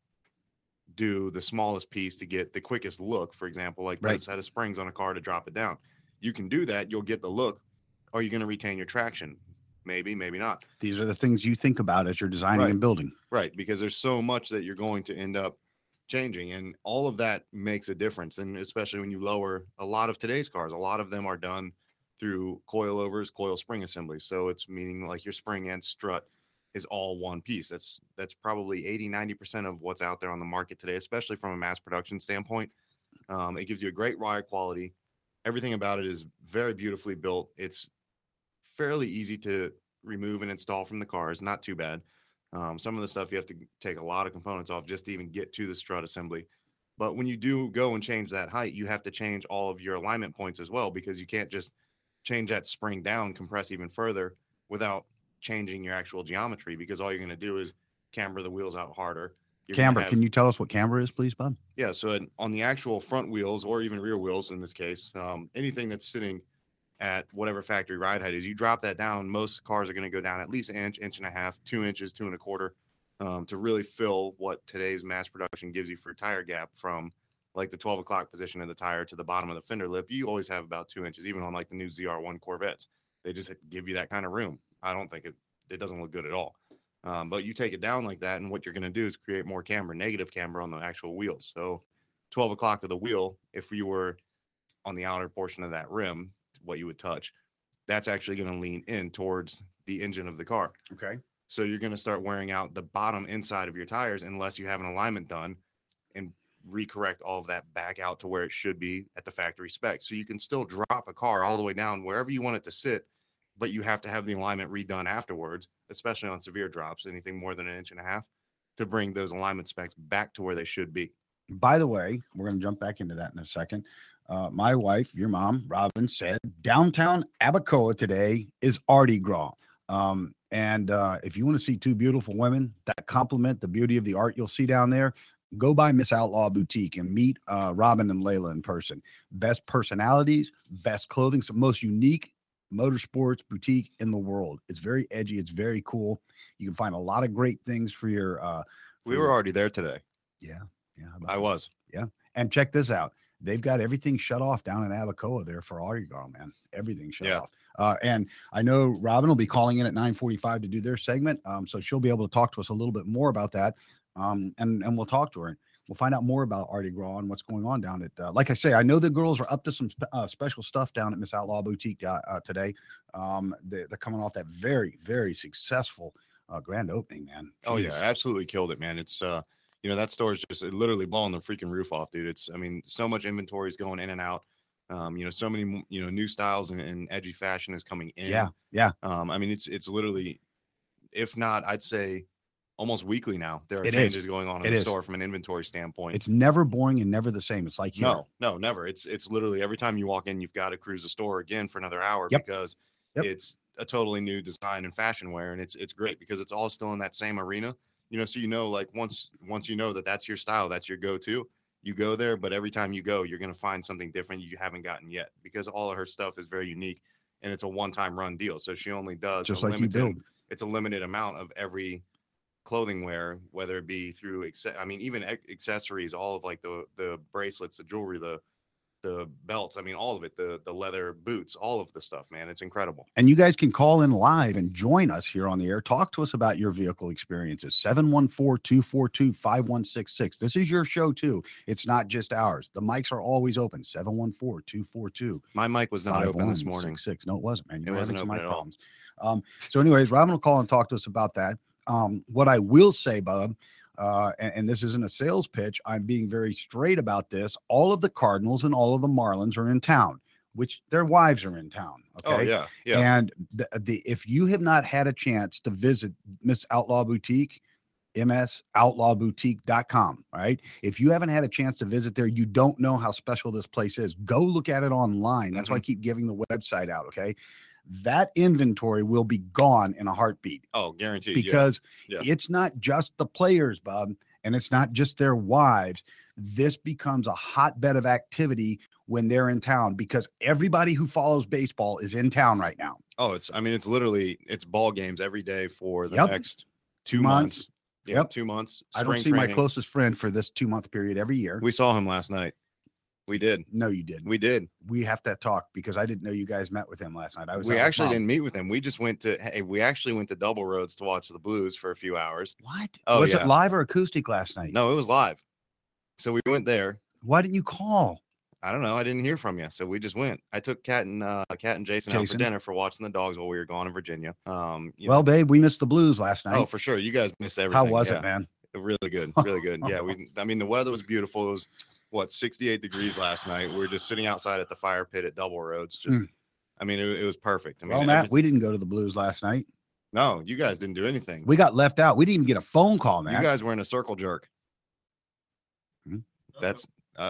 do the smallest piece to get the quickest look, for example, like put a set of springs on a car to drop it down. You can do that. You'll get the look. Are you going to retain your traction? Maybe not. These are the things you think about as you're designing and building. Right. Because there's so much that you're going to end up changing, and all of that makes a difference. And especially when you lower a lot of today's cars, a lot of them are done through coilovers, coil spring assemblies. So it's meaning like your spring and strut is all one piece. That's probably 80-90% of what's out there on the market today, especially from a mass production standpoint. It gives you a great ride quality. Everything about it is very beautifully built. It's fairly easy to remove and install from the car. It's not too bad. Some of the stuff you have to take a lot of components off just to even get to the strut assembly. But when you do go and change that height, you have to change all of your alignment points as well, because you can't just change that spring down, compress even further without changing your actual geometry, because all you're going to do is camber the wheels out harder. Camber. Can you tell us what camber is, please, Bob? Yeah. So on the actual front wheels, or even rear wheels in this case, anything that's sitting at whatever factory ride height is, you drop that down. Most cars are going to go down at least an inch, inch and a half, 2 inches, 2 1/4, to really fill what today's mass production gives you for tire gap from like the 12 o'clock position of the tire to the bottom of the fender lip. You always have about 2 inches, even on like the new ZR1 Corvettes. They just give you that kind of room. I don't think it doesn't look good at all. But you take it down like that, and what you're going to do is create more camber, negative camber on the actual wheels. So 12 o'clock of the wheel, if you were on the outer portion of that rim, what you would touch, that's actually going to lean in towards the engine of the car. Okay. So you're going to start wearing out the bottom inside of your tires unless you have an alignment done and recorrect all of that back out to where it should be at the factory spec. So you can still drop a car all the way down wherever you want it to sit, but you have to have the alignment redone afterwards, especially on severe drops, anything more than 1.5 inches, to bring those alignment specs back to where they should be. By the way, we're going to jump back into that in a second. My wife, your mom, Robin, said downtown Abacoa today is Mardi Gras. And if you want to see two beautiful women that complement the beauty of the art you'll see down there, go by Miss Outlaw Boutique and meet Robin and Layla in person. Best personalities, best clothing, some most unique motorsports boutique in the world. It's very edgy. It's very cool. You can find a lot of great things for your. We were already there today. Yeah. I was. Yeah. And check this out. They've got everything shut off down in Abacoa there for Mardi Gras, man. Everything shut off. And I know Robin will be calling in at 9:45 to do their segment. So she'll be able to talk to us a little bit more about that. And we'll talk to her. We'll find out more about Artie Gras and what's going on down at, like I say, I know the girls are up to some special stuff down at Miss Outlaw Boutique today. They're coming off that very, very successful grand opening, man. Oh yeah, absolutely killed it, man. It's that store is just literally blowing the freaking roof off, dude. It's, I mean, so much inventory is going in and out. So many new styles and edgy fashion is coming in. Yeah. I mean, it's literally, if not, I'd say almost weekly now. There are changes going on in the store from an inventory standpoint. It's never boring and never the same. It's like no, never. It's literally every time you walk in, you've got to cruise the store again for another hour because it's a totally new design and fashion wear, and it's great because it's all still in that same arena. So like once you know that that's your style, that's your go-to, you go there. But every time you go, you're gonna find something different you haven't gotten yet because all of her stuff is very unique, and it's a one-time run deal. So she only does just like you build. It's a limited amount of every clothing wear, whether it be through even accessories, all of like the bracelets, the jewelry, the belts, I mean, all of it, the leather boots, all of the stuff, man. It's incredible. And you guys can call in live and join us here on the air. Talk to us about your vehicle experiences. 714-242-5166. This is your show too. It's not just ours. The mics are always open. 714-242. My mic was not open this morning. No, it wasn't, man. It wasn't open at all. So anyways, Robin will call and talk to us about that. What I will say, Bob, and this isn't a sales pitch, I'm being very straight about this. All of the Cardinals and all of the Marlins are in town, which their wives are in town. Okay. Oh, yeah. And if you have not had a chance to visit Miss Outlaw Boutique, msoutlawnboutique.com, right? If you haven't had a chance to visit there, you don't know how special this place is. Go look at it online. That's why I keep giving the website out. Okay. That inventory will be gone in a heartbeat. Oh, guaranteed. Because it's not just the players, Bob, and it's not just their wives. This becomes a hotbed of activity when they're in town because everybody who follows baseball is in town right now. Oh, it's literally ball games every day for the next 2 months. Yeah, 2 months. I don't see my closest friend for this 2-month period every year. We saw him last night. We did. No, you didn't. We did. We have to talk because I didn't know you guys met with him last night. We actually didn't meet with him. We just went to Double Roads to watch the Blues for a few hours. What? Oh, was it live or acoustic last night? No, it was live. So we went there. Why didn't you call? I don't know. I didn't hear from you. So we just went. I took Kat and Jason out for dinner for watching the dogs while we were gone in Virginia. Well, babe, we missed the Blues last night. Oh, for sure. You guys missed everything. How was it, man? Really good. Really good. Yeah. The weather was beautiful. It was 68 degrees last night. We were just sitting outside at the fire pit at Double Roads. It was perfect. Matt, we didn't go to the Blues last night. No, you guys didn't do anything. We got left out. We didn't even get a phone call, man. You guys were in a circle jerk. That's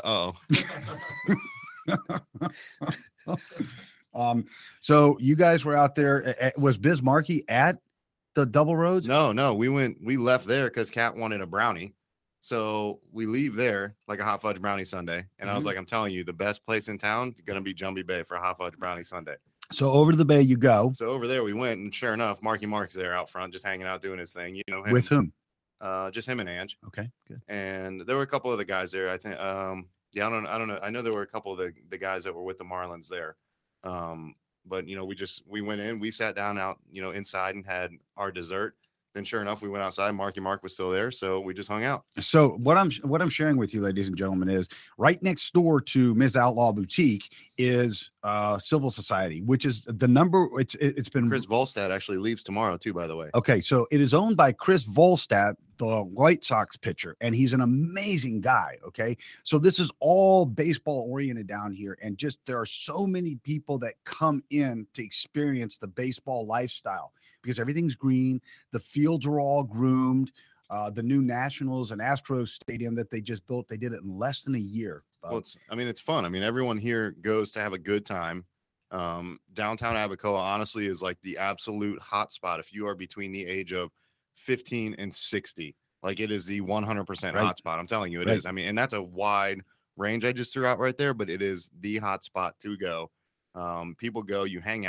so you guys were out there. Was Biz Markie at the Double Roads? No. We left there because Kat wanted a brownie. So we leave there like a hot fudge brownie sundae. And I was like, I'm telling you, the best place in town is going to be Jumbie Bay for a hot fudge brownie sundae. So over to the Bay you go. So over there we went, and sure enough, Mark's there out front, just hanging out, doing his thing. You know him. With whom? Just him and Ange. Okay, good. And there were a couple of the guys there. I think. I don't know. I know there were a couple of the guys that were with the Marlins there. But we went in, we sat down out, inside and had our dessert. Then sure enough, we went outside. Mark was still there, so we just hung out. So what I'm sharing with you, ladies and gentlemen, is right next door to Ms. Outlaw Boutique is Civil Society, which is the number. It's been Chris Volstad actually leaves tomorrow too, by the way. Okay, so it is owned by Chris Volstad, the White Sox pitcher, and he's an amazing guy. Okay, so this is all baseball oriented down here, and just there are so many people that come in to experience the baseball lifestyle. Because everything's green, the fields are all groomed. The new Nationals and Astros stadium that they just built, they did it in less than a year. Well, it's fun. Everyone here goes to have a good time. Downtown Abacoa, honestly, is like the absolute hot spot. If you are between the age of 15 and 60, like it is the 100% hot spot. I'm telling you, it is. And that's a wide range I just threw out right there, but it is the hot spot to go. People go, you hang out.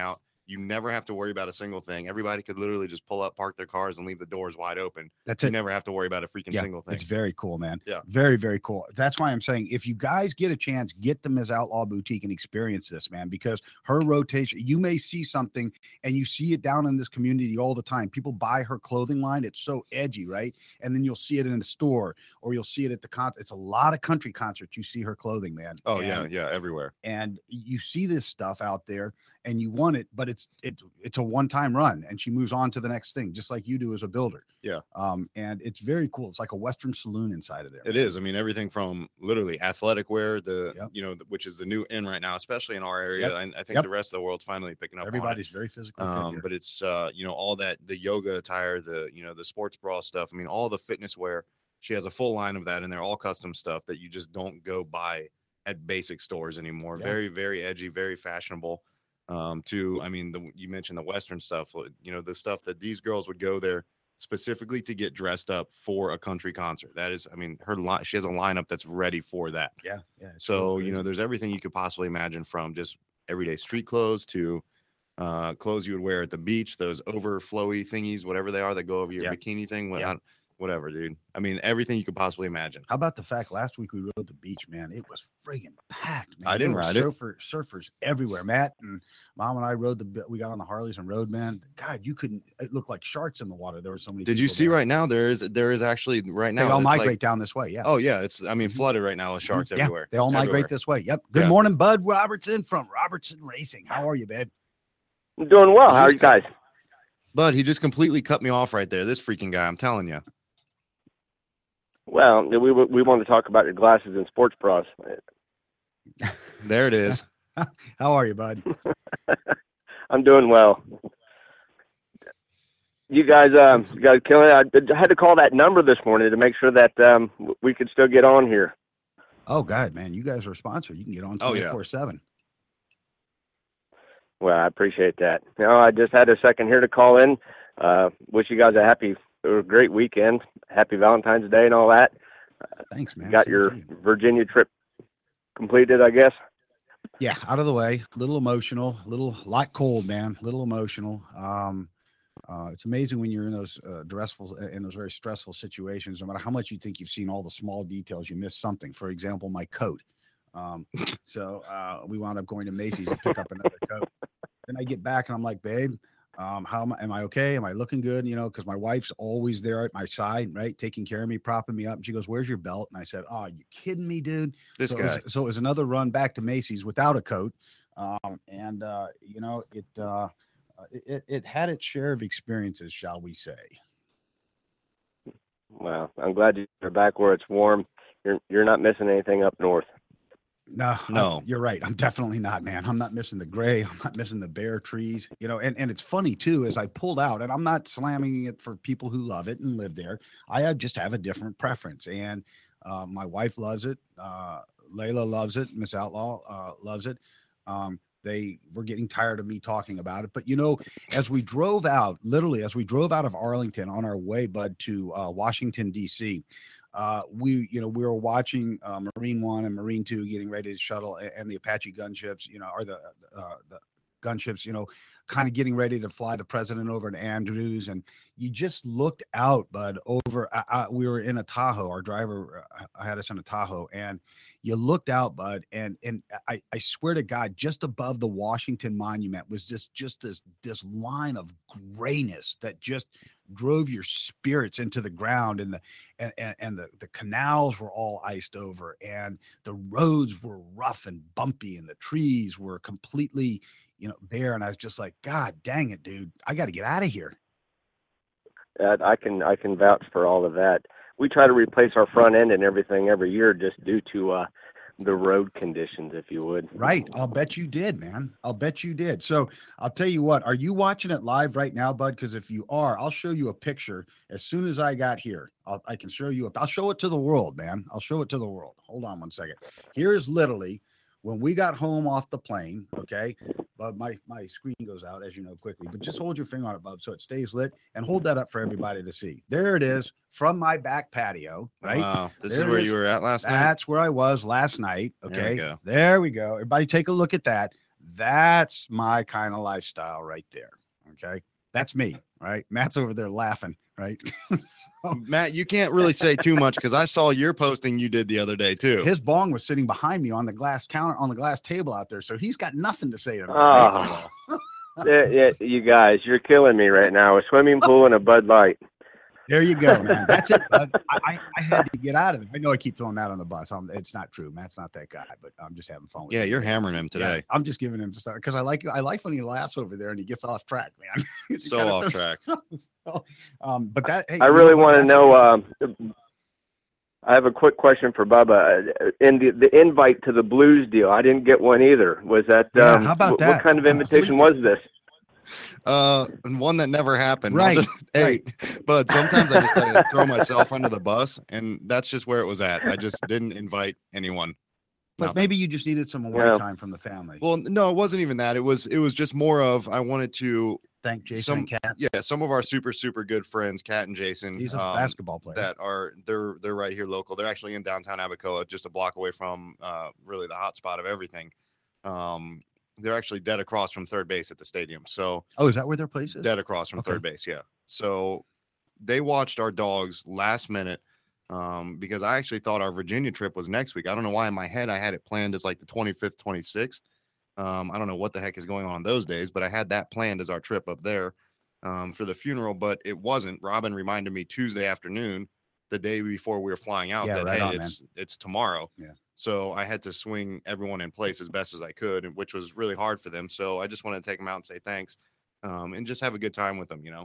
You never have to worry about a single thing. Everybody could literally just pull up, park their cars, and leave the doors wide open. That's You it. never have to worry about a freaking single thing. It's very cool, man. Yeah. Very, very cool. That's why I'm saying if you guys get a chance, get to Ms. Outlaw Boutique and experience this, man, because her rotation, you may see something and you see it down in this community all the time. People buy her clothing line. It's so edgy, right? And then you'll see it in the store or you'll see it at the concert. It's a lot of country concerts. You see her clothing, man. Oh, yeah, everywhere. And you see this stuff out there and you want it, but it's a one-time run and she moves on to the next thing, just like you do as a builder. Yeah. And it's very cool. It's like a Western saloon inside of there. It is. I mean, everything from literally athletic wear, which is the new in right now, especially in our area. And I think the rest of the world's finally picking up. Everybody's very physical. But it's all that, the yoga attire, the sports bra stuff. I mean, all the fitness wear. She has a full line of that, and they're all custom stuff that you just don't go buy at basic stores anymore. Yeah. Very, very edgy, very fashionable. You mentioned the Western stuff, the stuff that these girls would go there specifically to get dressed up for a country concert. That is, I mean, she has a lineup that's ready for that. Yeah. So, there's everything you could possibly imagine, from just everyday street clothes to clothes you would wear at the beach, those overflowy thingies, whatever they are that go over your bikini thing. Whatever, dude. I mean, everything you could possibly imagine. How about the fact last week we rode the beach, man? It was friggin' packed, man. I didn't ride it. Surfers everywhere. Matt and Mom and I we got on the Harleys and rode, man. God, it looked like sharks in the water. There were so many. Did you see there. Right now? There is actually right now. They all migrate down this way. Yeah. Oh yeah. It's flooded right now with sharks everywhere. They all migrate this way. Yep. Good morning, Bud Robertson from Robertson Racing. How are you, babe? I'm doing well. How are you guys? Bud, he just completely cut me off right there. This freaking guy, I'm telling you. Well, we want to talk about your glasses and sports bras. There it is. How are you, bud? I'm doing well. You guys killing it. I had to call that number this morning to make sure that we could still get on here. Oh, God, man. You guys are a sponsor. You can get on 24/7. Well, I appreciate that. I just had a second here to call in. Wish you guys a great weekend. Happy Valentine's Day and all that. Thanks, man. Got your Virginia trip completed, I guess. Yeah, out of the way. A little emotional, lot cold, man. A little emotional. It's amazing when you're in those very stressful situations. No matter how much you think you've seen all the small details, you miss something. For example, my coat. So we wound up going to Macy's to pick up another coat. Then I get back and I'm like, babe, am I okay? Am I looking good? Because my wife's always there at my side, right? Taking care of me, propping me up. And she goes, "Where's your belt?" And I said, "Oh, you kidding me, dude?" This guy. It was another run back to Macy's without a coat. It had its share of experiences, shall we say. Well, I'm glad you're back where it's warm. You're not missing anything up north. No, you're right. I'm definitely not, man. I'm not missing the gray. I'm not missing the bare trees, and it's funny too, as I pulled out, and I'm not slamming it for people who love it and live there. I just have a different preference, and my wife loves it. Layla loves it. Miss Outlaw loves it. They were getting tired of me talking about it, but as we drove out of Arlington on our way, Bud, to Washington, D.C., we were watching Marine 1 and Marine 2 getting ready to shuttle, and the Apache gunships, or the gunships, kind of getting ready to fly the president over to Andrews. And you just looked out, Bud, over, we were in a Tahoe. Our driver had us in a Tahoe, and you looked out, Bud, and I swear to God, just above the Washington Monument was just this line of grayness that just drove your spirits into the ground, and the canals were all iced over, and the roads were rough and bumpy, and the trees were completely bare. And I was just like, God dang it, dude, I got to get out of here. I can vouch for all of that. We try to replace our front end and everything every year just due to the road conditions, if you would. Right. I'll bet you did, man. I'll bet you did. So I'll tell you what, are you watching it live right now, Bud? Because if you are, I'll show you a picture as soon as I got here. I can show you. I'll show it to the world, man. I'll show it to the world. Hold on one second. Here's literally when we got home off the plane, okay? But my screen goes out, as you know, quickly. But just hold your finger on it, Bub, so it stays lit, and hold that up for everybody to see. There it is from my back patio, right? Wow. This is where you were at last night? That's where I was last night, okay? There we go. Everybody take a look at that. That's my kind of lifestyle right there. Okay. That's me, right? Matt's over there laughing, right? So, Matt, you can't really say too much because I saw your posting you did the other day too. his bong was sitting behind me on the glass counter, on the glass table out there. So he's got nothing to say to me. Oh, yeah, you guys, you're killing me right now. A swimming pool and a Bud Light. There you go, man. That's it, bud. I had to get out of it. I know I keep throwing Matt on the bus. It's not true. Matt's not that guy, but I'm just having fun with Yeah, him. you're hammering him today. Yeah, I'm just giving him stuff because I like when he laughs over there and he gets off track, man. So off track. So, but that hey, I really want to know. I have a quick question for Bubba. In the invite to the Blues deal, I didn't get one either. Was that? Yeah, how about that? What kind of invitation was this? And one that never happened. Right. Hey, but sometimes I just gotta throw myself under the bus, and that's just where it was at. I just didn't invite anyone. But Nothing. maybe you just needed some away time from the family. Well, no, it wasn't even that. It was just more of I wanted to Thank Jason and Kat. Yeah, some of our super good friends, Kat and Jason. He's a basketball player. That are they're right here local. They're actually in downtown Abacoa, just a block away from really the hot spot of everything. They're actually dead across from third base at the stadium. So is that where their place is? Dead across from third base, yeah. So they watched our dogs last minute because I actually thought our Virginia trip was next week. I don't know why in my head I had it planned as like the 25th, 26th. I don't know what the heck is going on those days, but I had that planned as our trip up there for the funeral, but it wasn't. Robin reminded me Tuesday afternoon, the day before we were flying out, that hey, it's tomorrow. Yeah. So I had to swing everyone in place as best as I could, which was really hard for them. So I just wanted to take them out and say thanks, and just have a good time with them, you know.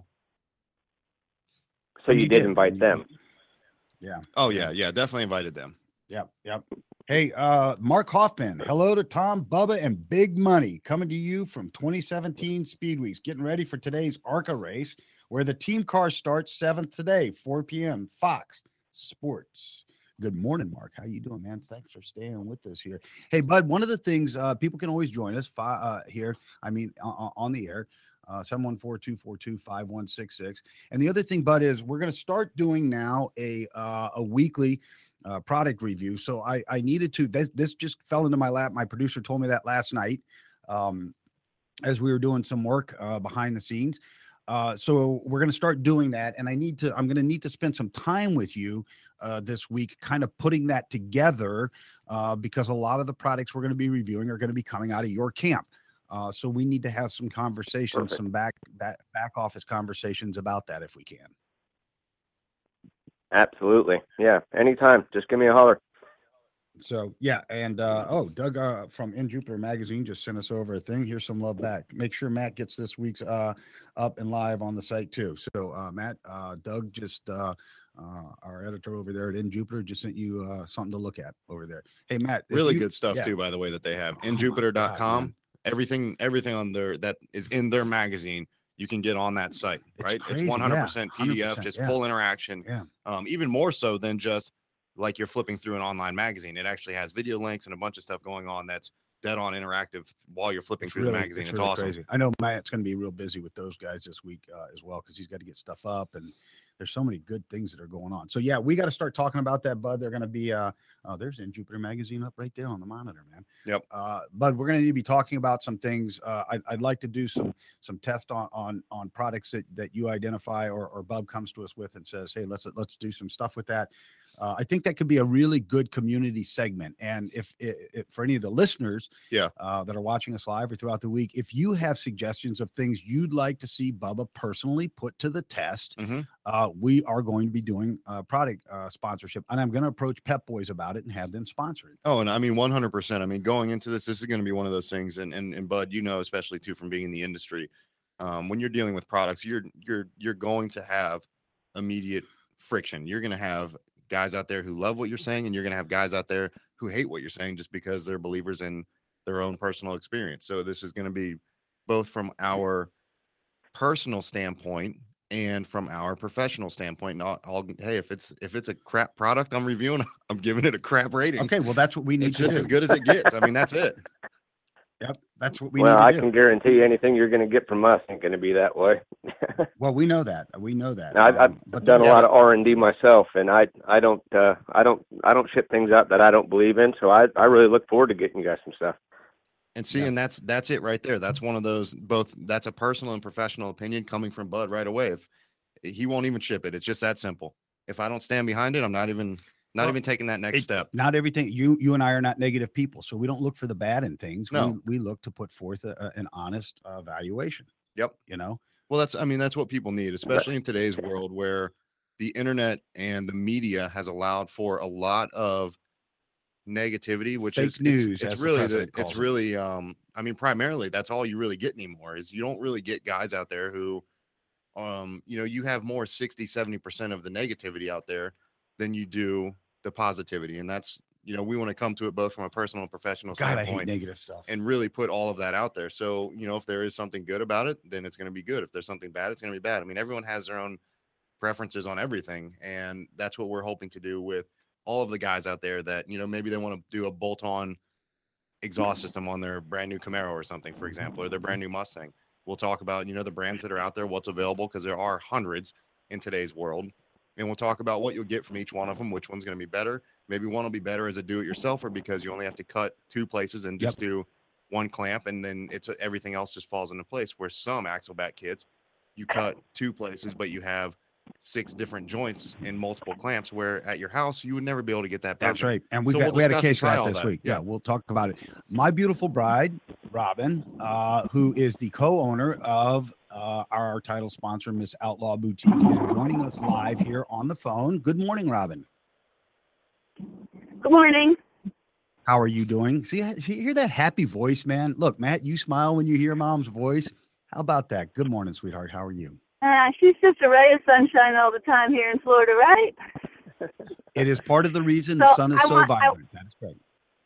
So you did invite them. Yeah. Oh yeah, definitely invited them. Yep. Hey, Mark Hoffman, hello to Tom, Bubba, and Big Money coming to you from 2017 Speed Weeks. Getting ready for today's ARCA race, where the team car starts 7th today, 4 p.m. Fox Sports. Good morning, Mark. How you doing, man? Thanks for staying with us here. Hey, Bud, one of the things people can always join us here. I mean, on the air. 714-242-5166. And the other thing, Bud, is we're going to start doing now a weekly product review. So I needed to, this just fell into my lap. My producer told me that last night as we were doing some work behind the scenes. So we're going to start doing that. And I'm going to need to spend some time with you this week, kind of putting that together because a lot of the products we're going to be reviewing are going to be coming out of your camp. So we need to have some conversations, some back office conversations about that if we can. Absolutely. Yeah. Anytime. Just give me a holler. So, yeah. And, Doug from In Jupiter Magazine just sent us over a thing. Here's some love back. Make sure Matt gets this week's up and live on the site too. So, Matt, Doug just, our editor over there at In Jupiter just sent you something to look at over there. Hey, Matt. Really good stuff too, by the way, that they have. InJupiter.com. Everything on there that is in their magazine, you can get on that site, right? It's 100% PDF, just full interaction. Yeah. Even more so than just like you're flipping through an online magazine. It actually has video links and a bunch of stuff going on that's dead on interactive while you're flipping through the magazine. It's really awesome. Crazy. I know Matt's going to be real busy with those guys this week as well because he's got to get stuff up and there's so many good things that are going on. So yeah, we got to start talking about that, Bud. They're going to be, there's In Jupiter Magazine up right there on the monitor, man. Yep. Bud, we're going to need to be talking about some things. I'd like to do some tests on products that you identify or Bub comes to us with and says, hey, let's do some stuff with that. I think that could be a really good community segment. And if for any of the listeners that are watching us live or throughout the week, if you have suggestions of things you'd like to see Bubba personally put to the test, we are going to be doing product sponsorship. And I'm going to approach Pep Boys about it and have them sponsor it. Oh, and I mean, 100%. I mean, going into this is going to be one of those things. And Bud, you know, especially too, from being in the industry, when you're dealing with products, you're going to have immediate friction. You're going to have guys out there who love what you're saying, and you're going to have guys out there who hate what you're saying just because they're believers in their own personal experience. So this is going to be both from our personal standpoint and from our professional standpoint. Not all, hey, if it's a crap product I'm reviewing, I'm giving it a crap rating. Okay, well, that's what we need it's to do. It's just as good as it gets. I mean, that's it. Yep, that's what we need to do. Well, I can guarantee anything you're going to get from us ain't going to be that way. Well, we know that. Now, I've done a lot of R&D myself, and I don't ship things out that I don't believe in. So I really look forward to getting you guys some stuff. And see, and that's it right there. That's one of those that's a personal and professional opinion coming from Bud right away. If he won't even ship it, it's just that simple. If I don't stand behind it, I'm not even taking that next step. Not everything. You and I are not negative people, so we don't look for the bad in things. No. We look to put forth an honest valuation. Yep. Well, that's what people need, especially in today's world where the internet and the media has allowed for a lot of negativity, which fake is news. It's really I mean, primarily that's all you really get anymore is you don't really get guys out there who, you have more 60-70% of the negativity out there than you do the positivity. And that's, we want to come to it both from a personal and professional standpoint. I hate negative stuff. And really put all of that out there. So, if there is something good about it, then it's going to be good. If there's something bad, it's going to be bad. I mean, everyone has their own preferences on everything. And that's what we're hoping to do with all of the guys out there that, maybe they want to do a bolt-on exhaust system on their brand new Camaro or something, for example, or their brand new Mustang. We'll talk about, the brands that are out there, what's available, because there are hundreds in today's world. And we'll talk about what you'll get from each one of them, which one's going to be better. Maybe one will be better as a do-it-yourselfer because you only have to cut 2 places and just do 1 clamp, and then everything else just falls into place. Where some Axlebat kits, you cut 2 places, but you have 6 different joints in multiple clamps, where at your house you would never be able to get that perfect. That's right. And we had a case for that this week. Yeah, we'll talk about it. My beautiful bride, Robin, who is the co-owner of our title sponsor, Miss Outlaw Boutique, is joining us live here on the phone. Good morning, Robin. Good morning. How are you doing? See, hear that happy voice, man? Look, Matt, you smile when you hear Mom's voice. How about that? Good morning, sweetheart. How are you? She's just a ray of sunshine all the time here in Florida, right? It is part of the reason the sun is so vibrant. That is great.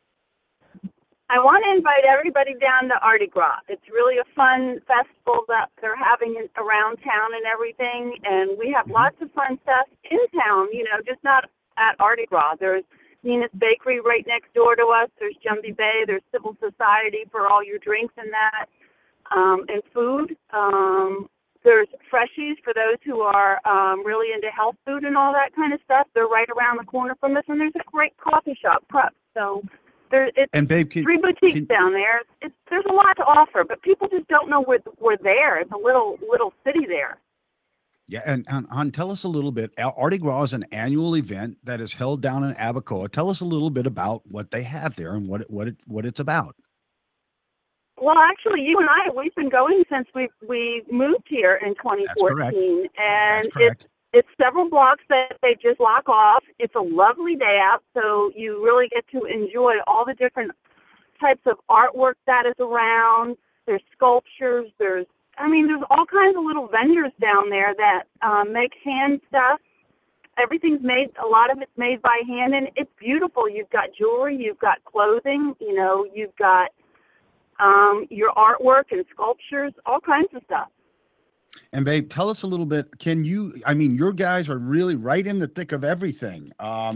I want to invite everybody down to Mardi Gras. It's really a fun festival that they're having around town and everything, and we have lots of fun stuff in town, just not at Mardi Gras. There's Nina's Bakery right next door to us. There's Jumbie Bay. There's Civil Society for all your drinks and that, and food. There's Freshies for those who are really into health food and all that kind of stuff. They're right around the corner from us, and there's a great coffee shop, Prep. So and babe, 3 boutiques down there. There's a lot to offer, but people just don't know we're there. It's a little city there. Yeah, and tell us a little bit. Mardi Gras is an annual event that is held down in Abacoa. Tell us a little bit about what they have there and what it's about. Well, actually, you and we've been going since we moved here in 2014, and it's several blocks that they just block off. It's a lovely day out, so you really get to enjoy all the different types of artwork that is around. There's sculptures. There's all kinds of little vendors down there that make hand stuff. Everything's made. A lot of it's made by hand, and it's beautiful. You've got jewelry. You've got clothing. You've got your artwork and sculptures, all kinds of stuff. And babe, tell us a little bit. Your guys are really right in the thick of everything.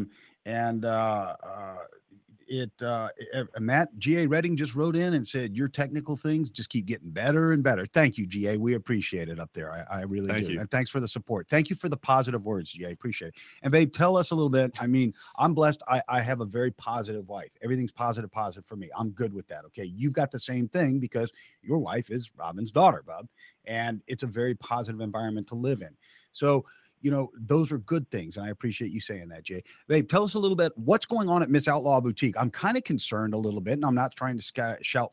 Matt, G.A. Redding just wrote in and said your technical things just keep getting better and better. Thank you, G.A. We appreciate it up there. I really do. You. And thanks for the support. Thank you for the positive words, G.A. Appreciate it. And babe, tell us a little bit. I'm blessed. I have a very positive wife. Everything's positive for me. I'm good with that. Okay. You've got the same thing because your wife is Robin's daughter, Bob. And it's a very positive environment to live in. So, those are good things. And I appreciate you saying that, Jay. Babe, tell us a little bit what's going on at Miss Outlaw Boutique. I'm kind of concerned a little bit, and I'm not trying to shout.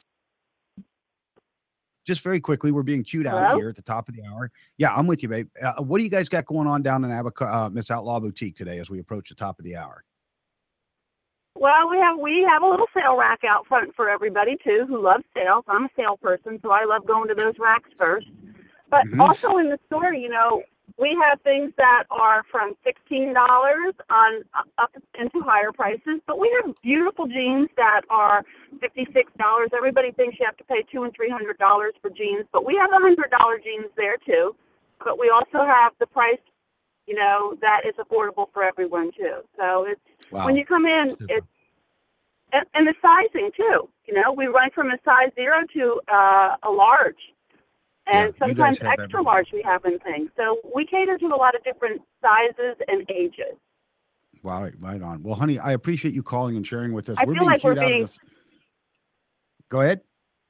Just very quickly, we're being queued out here at the top of the hour. Yeah, I'm with you, babe. What do you guys got going on down in Miss Outlaw Boutique today as we approach the top of the hour? Well, we have a little sale rack out front for everybody, too, who loves sales. I'm a sale person, so I love going to those racks first. But also in the store, we have things that are from $16 on up into higher prices, but we have beautiful jeans that are $56. Everybody thinks you have to pay $200 and $300 for jeans, but we have $100 jeans there too. But we also have the price, that is affordable for everyone too. So when you come in, it's and the sizing too. We run from a size 0 to a large. And sometimes extra large we have in things. So we cater to a lot of different sizes and ages. Wow, right on. Well, honey, I appreciate you calling and sharing with us. I feel like we're being... Go ahead.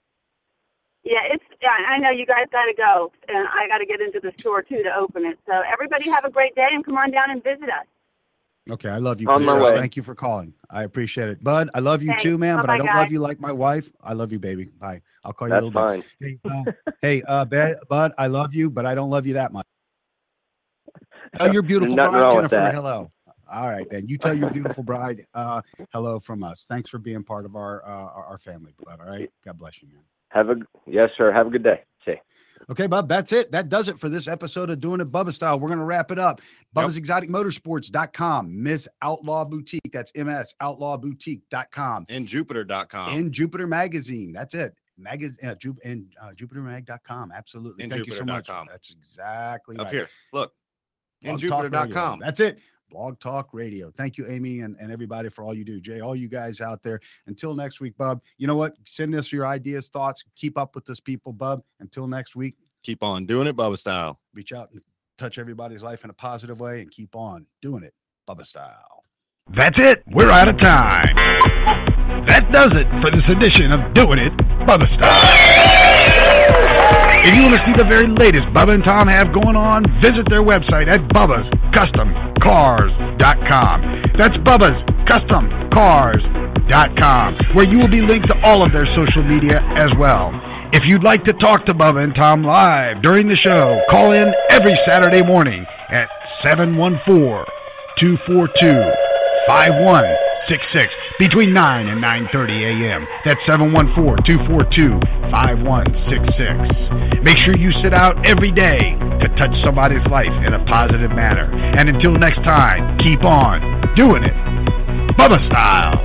Yeah, I know you guys got to go, and I got to get into the store too to open it. So everybody have a great day and come on down and visit us. Okay, I love you. On my Chris. way. Thank you for calling. I appreciate it. Bud, I love you Thanks. too, man, but I Bye-bye, don't love guys. you like my wife. I love you, baby. Bye. I'll call you That's a little fine. bit. Hey, Bud, I love you, but I don't love you that much. Tell your beautiful Nothing bride, wrong with Jennifer, that. hello. All right, then. You tell your beautiful bride hello from us. Thanks for being part of our family, Bud. All right? God bless you, man. Yes, sir. Have a good day. See. Okay, Bub, that's it. That does it for this episode of Doing It Bubba Style. We're going to wrap it up. Bubba'sExoticMotorsports.com. Miss Outlaw Boutique. That's MSOutlawBoutique.com. And Jupiter.com. In Jupiter Magazine. That's it. JupiterMag.com. Absolutely. In Thank you so much. Jupiter.com. That's exactly right. Up here. Look. In Blog Talk Radio. Jupiter.com. That's it. Blog Talk Radio. Thank you, Amy, and everybody for all you do. Jay, all you guys out there. Until next week, Bub. You know what? Send us your ideas, thoughts. Keep up with this, people, Bub. Until next week, Keep on doing it, Bubba style. reach out and touch everybody's life in a positive way and keep on doing it Bubba style. That's it. We're out of time. That does it for this edition of Doing It Bubba Style. If you want to see the very latest Bubba and Tom have going on, visit their website at Bubba'sCustomCars.com. That's Bubba'sCustomCars.com, where you will be linked to all of their social media as well. If you'd like to talk to Bubba and Tom live during the show, call in every Saturday morning at 714-242-5166 between 9 and 9:30 a.m. That's 714-242-5166. Make sure you sit out every day to touch somebody's life in a positive manner. And until next time, keep on doing it Bubba style.